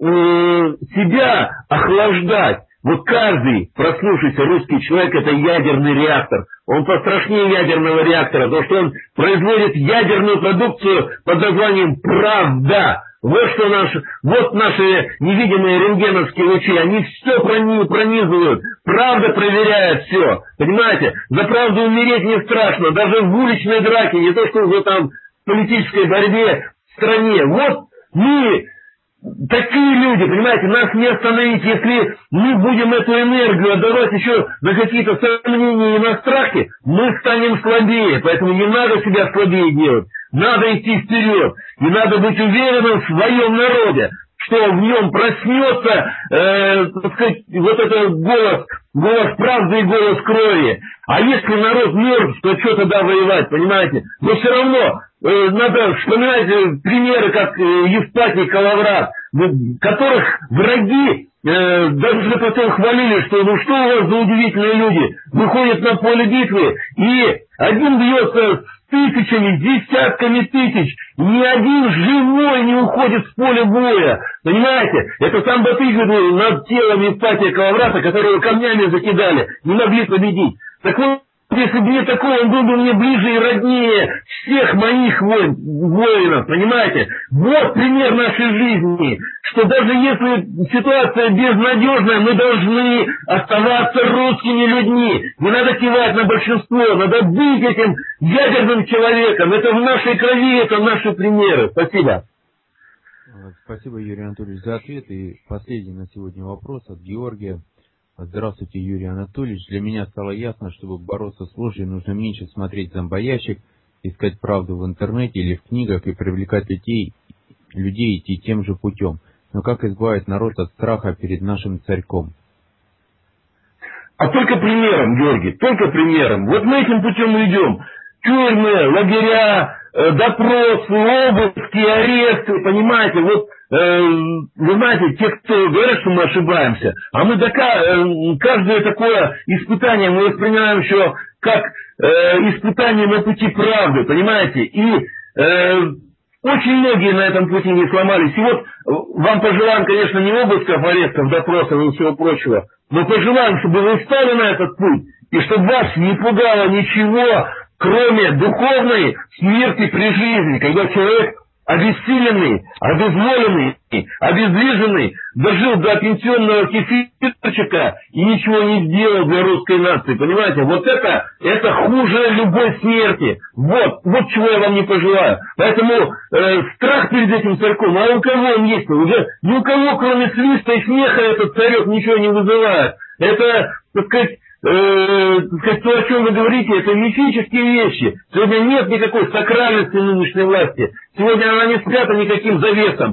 э, себя охлаждать. Вот каждый проснувшийся русский человек — это ядерный реактор. Он пострашнее ядерного реактора, потому что он производит ядерную продукцию под названием «Правда». Вот что наш, вот наши невидимые рентгеновские лучи, они все пронизывают. Правда проверяет все. Понимаете? За правду умереть не страшно. Даже в уличной драке, не то что уже там в политической борьбе в стране. Вот мы... Такие люди, понимаете, нас не остановить, если мы будем эту энергию отдавать еще на какие-то сомнения и на страхи, мы станем слабее, поэтому не надо себя слабее делать, надо идти вперед, и надо быть уверенным в своем народе, что в нем проснется, э, так сказать, вот этот голос, голос правды и голос крови. А если народ мертв, то что тогда воевать, понимаете? Но все равно надо вспоминать примеры, как Евпатий Калаврат, которых враги э, даже потом хвалили, что ну что у вас за удивительные люди, выходят на поле битвы, и один бьется с тысячами, десятками тысяч, ни один живой не уходит с поля боя, понимаете? Это сам Батыгин над телом Евпатия Калаврата, которого камнями закидали, не могли победить. Так вот, если бы не такой, он был бы мне ближе и роднее всех моих воин, воинов, понимаете? Вот пример нашей жизни, что даже если ситуация безнадежная, мы должны оставаться русскими людьми. Не надо кивать на большинство, надо быть этим ядерным человеком. Это в нашей крови, это наши примеры. Спасибо. Спасибо, Юрий Анатольевич, за ответ. И последний на сегодня вопрос от Георгия. Здравствуйте, Юрий Анатольевич. Для меня стало ясно, чтобы бороться с ложью, нужно меньше смотреть зомбоящик, искать правду в интернете или в книгах и привлекать людей, людей идти тем же путем. Но как избавить народ от страха перед нашим царьком? А только примером, Георгий, только примером. Вот мы этим путем и идем. Тюрьмы, лагеря, допросы, обыски, аресты, понимаете, вот э, вы знаете, те, кто говорят, что мы ошибаемся, а мы дока... каждое такое испытание мы воспринимаем еще как э, испытание на пути правды, понимаете, и э, очень многие на этом пути не сломались. И вот вам пожелаем, конечно, не обысков, арестов, допросов и всего прочего, но пожелаем, чтобы вы встали на этот путь, и чтобы вас не пугало ничего, кроме духовной смерти при жизни, когда человек обессиленный, обезволенный, обездвиженный, дожил до пенсионного кефирчика и ничего не сделал для русской нации, понимаете? Вот это, это хуже любой смерти. Вот, вот чего я вам не пожелаю. Поэтому э, страх перед этим царьком, а у кого он есть? Уже ни у кого, кроме свиста и смеха, этот царек ничего не вызывает. Это, так сказать, Э, сказать, то, о чем вы говорите, это мифические вещи. Сегодня нет никакой сакральности нынешней власти. Сегодня она не спрята никаким завесом.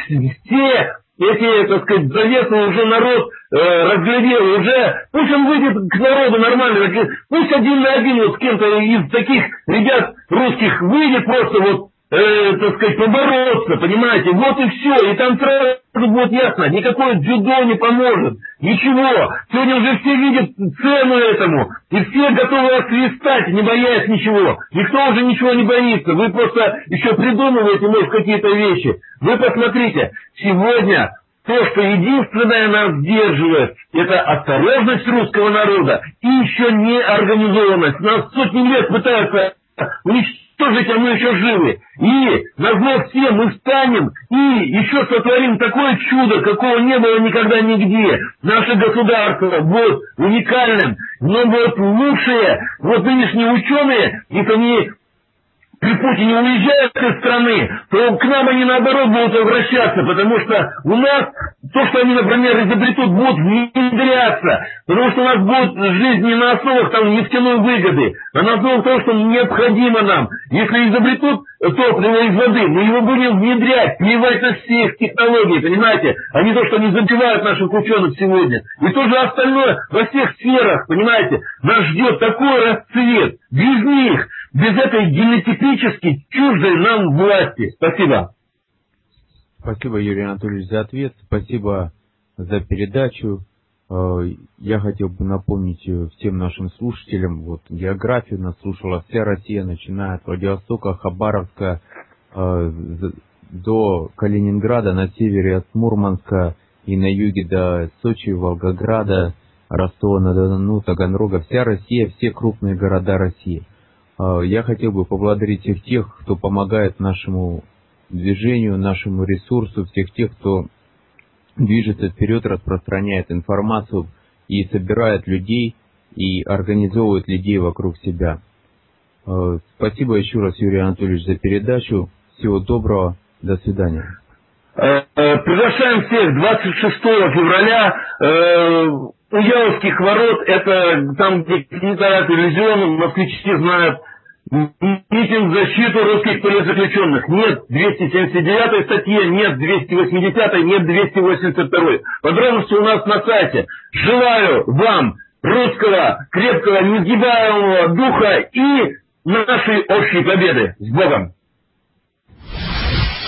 Все эти, так сказать, завесы уже народ э, разглядел. Уже пусть он выйдет к народу нормально. Пусть один на один вот с кем-то из таких ребят русских выйдет просто вот, э, так сказать, побороться, понимаете. Вот и все. И там сразу будет ясно, никакое дзюдо не поможет. Ничего. Сегодня уже все видят цену этому. И все готовы освистать, не боясь ничего. Никто уже ничего не боится. Вы просто еще придумываете, может, какие-то вещи. Вы посмотрите, сегодня то, что единственное нас сдерживает, это осторожность русского народа и еще неорганизованность. Нас сотни лет пытаются уничтожить, а мы еще живы. И назло всем мы встанем и еще сотворим такое чудо, какого не было никогда нигде. Наше государство будет уникальным, но вот лучшие, вот нынешние ученые, если они при Путине уезжают из страны, то к нам они наоборот будут возвращаться, потому что у нас то, что они, например, изобретут, будут внедряться, потому что у нас будет жизнь не на основах там нефтяной выгоды, а на основах того, что необходимо нам. Если изобретут топливо из воды, мы его будем внедрять, плевать на все их технологии, понимаете, а не то, что они забивают наших ученых сегодня. И то же остальное во всех сферах, понимаете, нас ждет такой расцвет, без них, без этой генетически чуждой нам власти. Спасибо. Спасибо, Юрий Анатольевич, за ответ. Спасибо за передачу. Я хотел бы напомнить всем нашим слушателям, вот географию нас слушала вся Россия, начиная от Владивостока, Хабаровска до Калининграда, на севере от Мурманска и на юге до Сочи, Волгограда, Ростова-на-Дону, Таганрога. Вся Россия, все крупные города России. Я хотел бы поблагодарить всех тех, кто помогает нашему движению, нашему ресурсу, всех тех, кто движется вперед, распространяет информацию и собирает людей, и организовывает людей вокруг себя. Спасибо еще раз, Юрий Анатольевич, за передачу. Всего доброго. До свидания. Приглашаем всех двадцать шестого февраля э, у Яловских ворот, это там, где секретариат иллюзион, москвичи знают, митинг в защиту русских политзаключенных. Нет двести семьдесят девятой статьи, нет двести восьмидесятой, нет двести восемьдесят второй. Подробности у нас на сайте. Желаю вам русского, крепкого, несгибаемого духа и нашей общей победы. С Богом!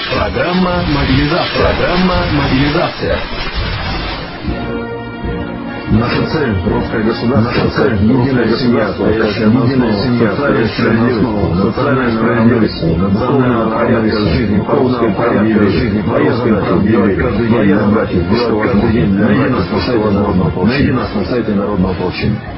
Программа мобилизация. Программа мобилизация. Наша цель – русское государство, наша цель – единая семья, стоящая на основе социальной справедливости, национальной справедливости, национального порядка жизни, полного порядка жизни, моя задача – делать каждый день для братьев, делать каждый день для братьев на сайте народного ополчения.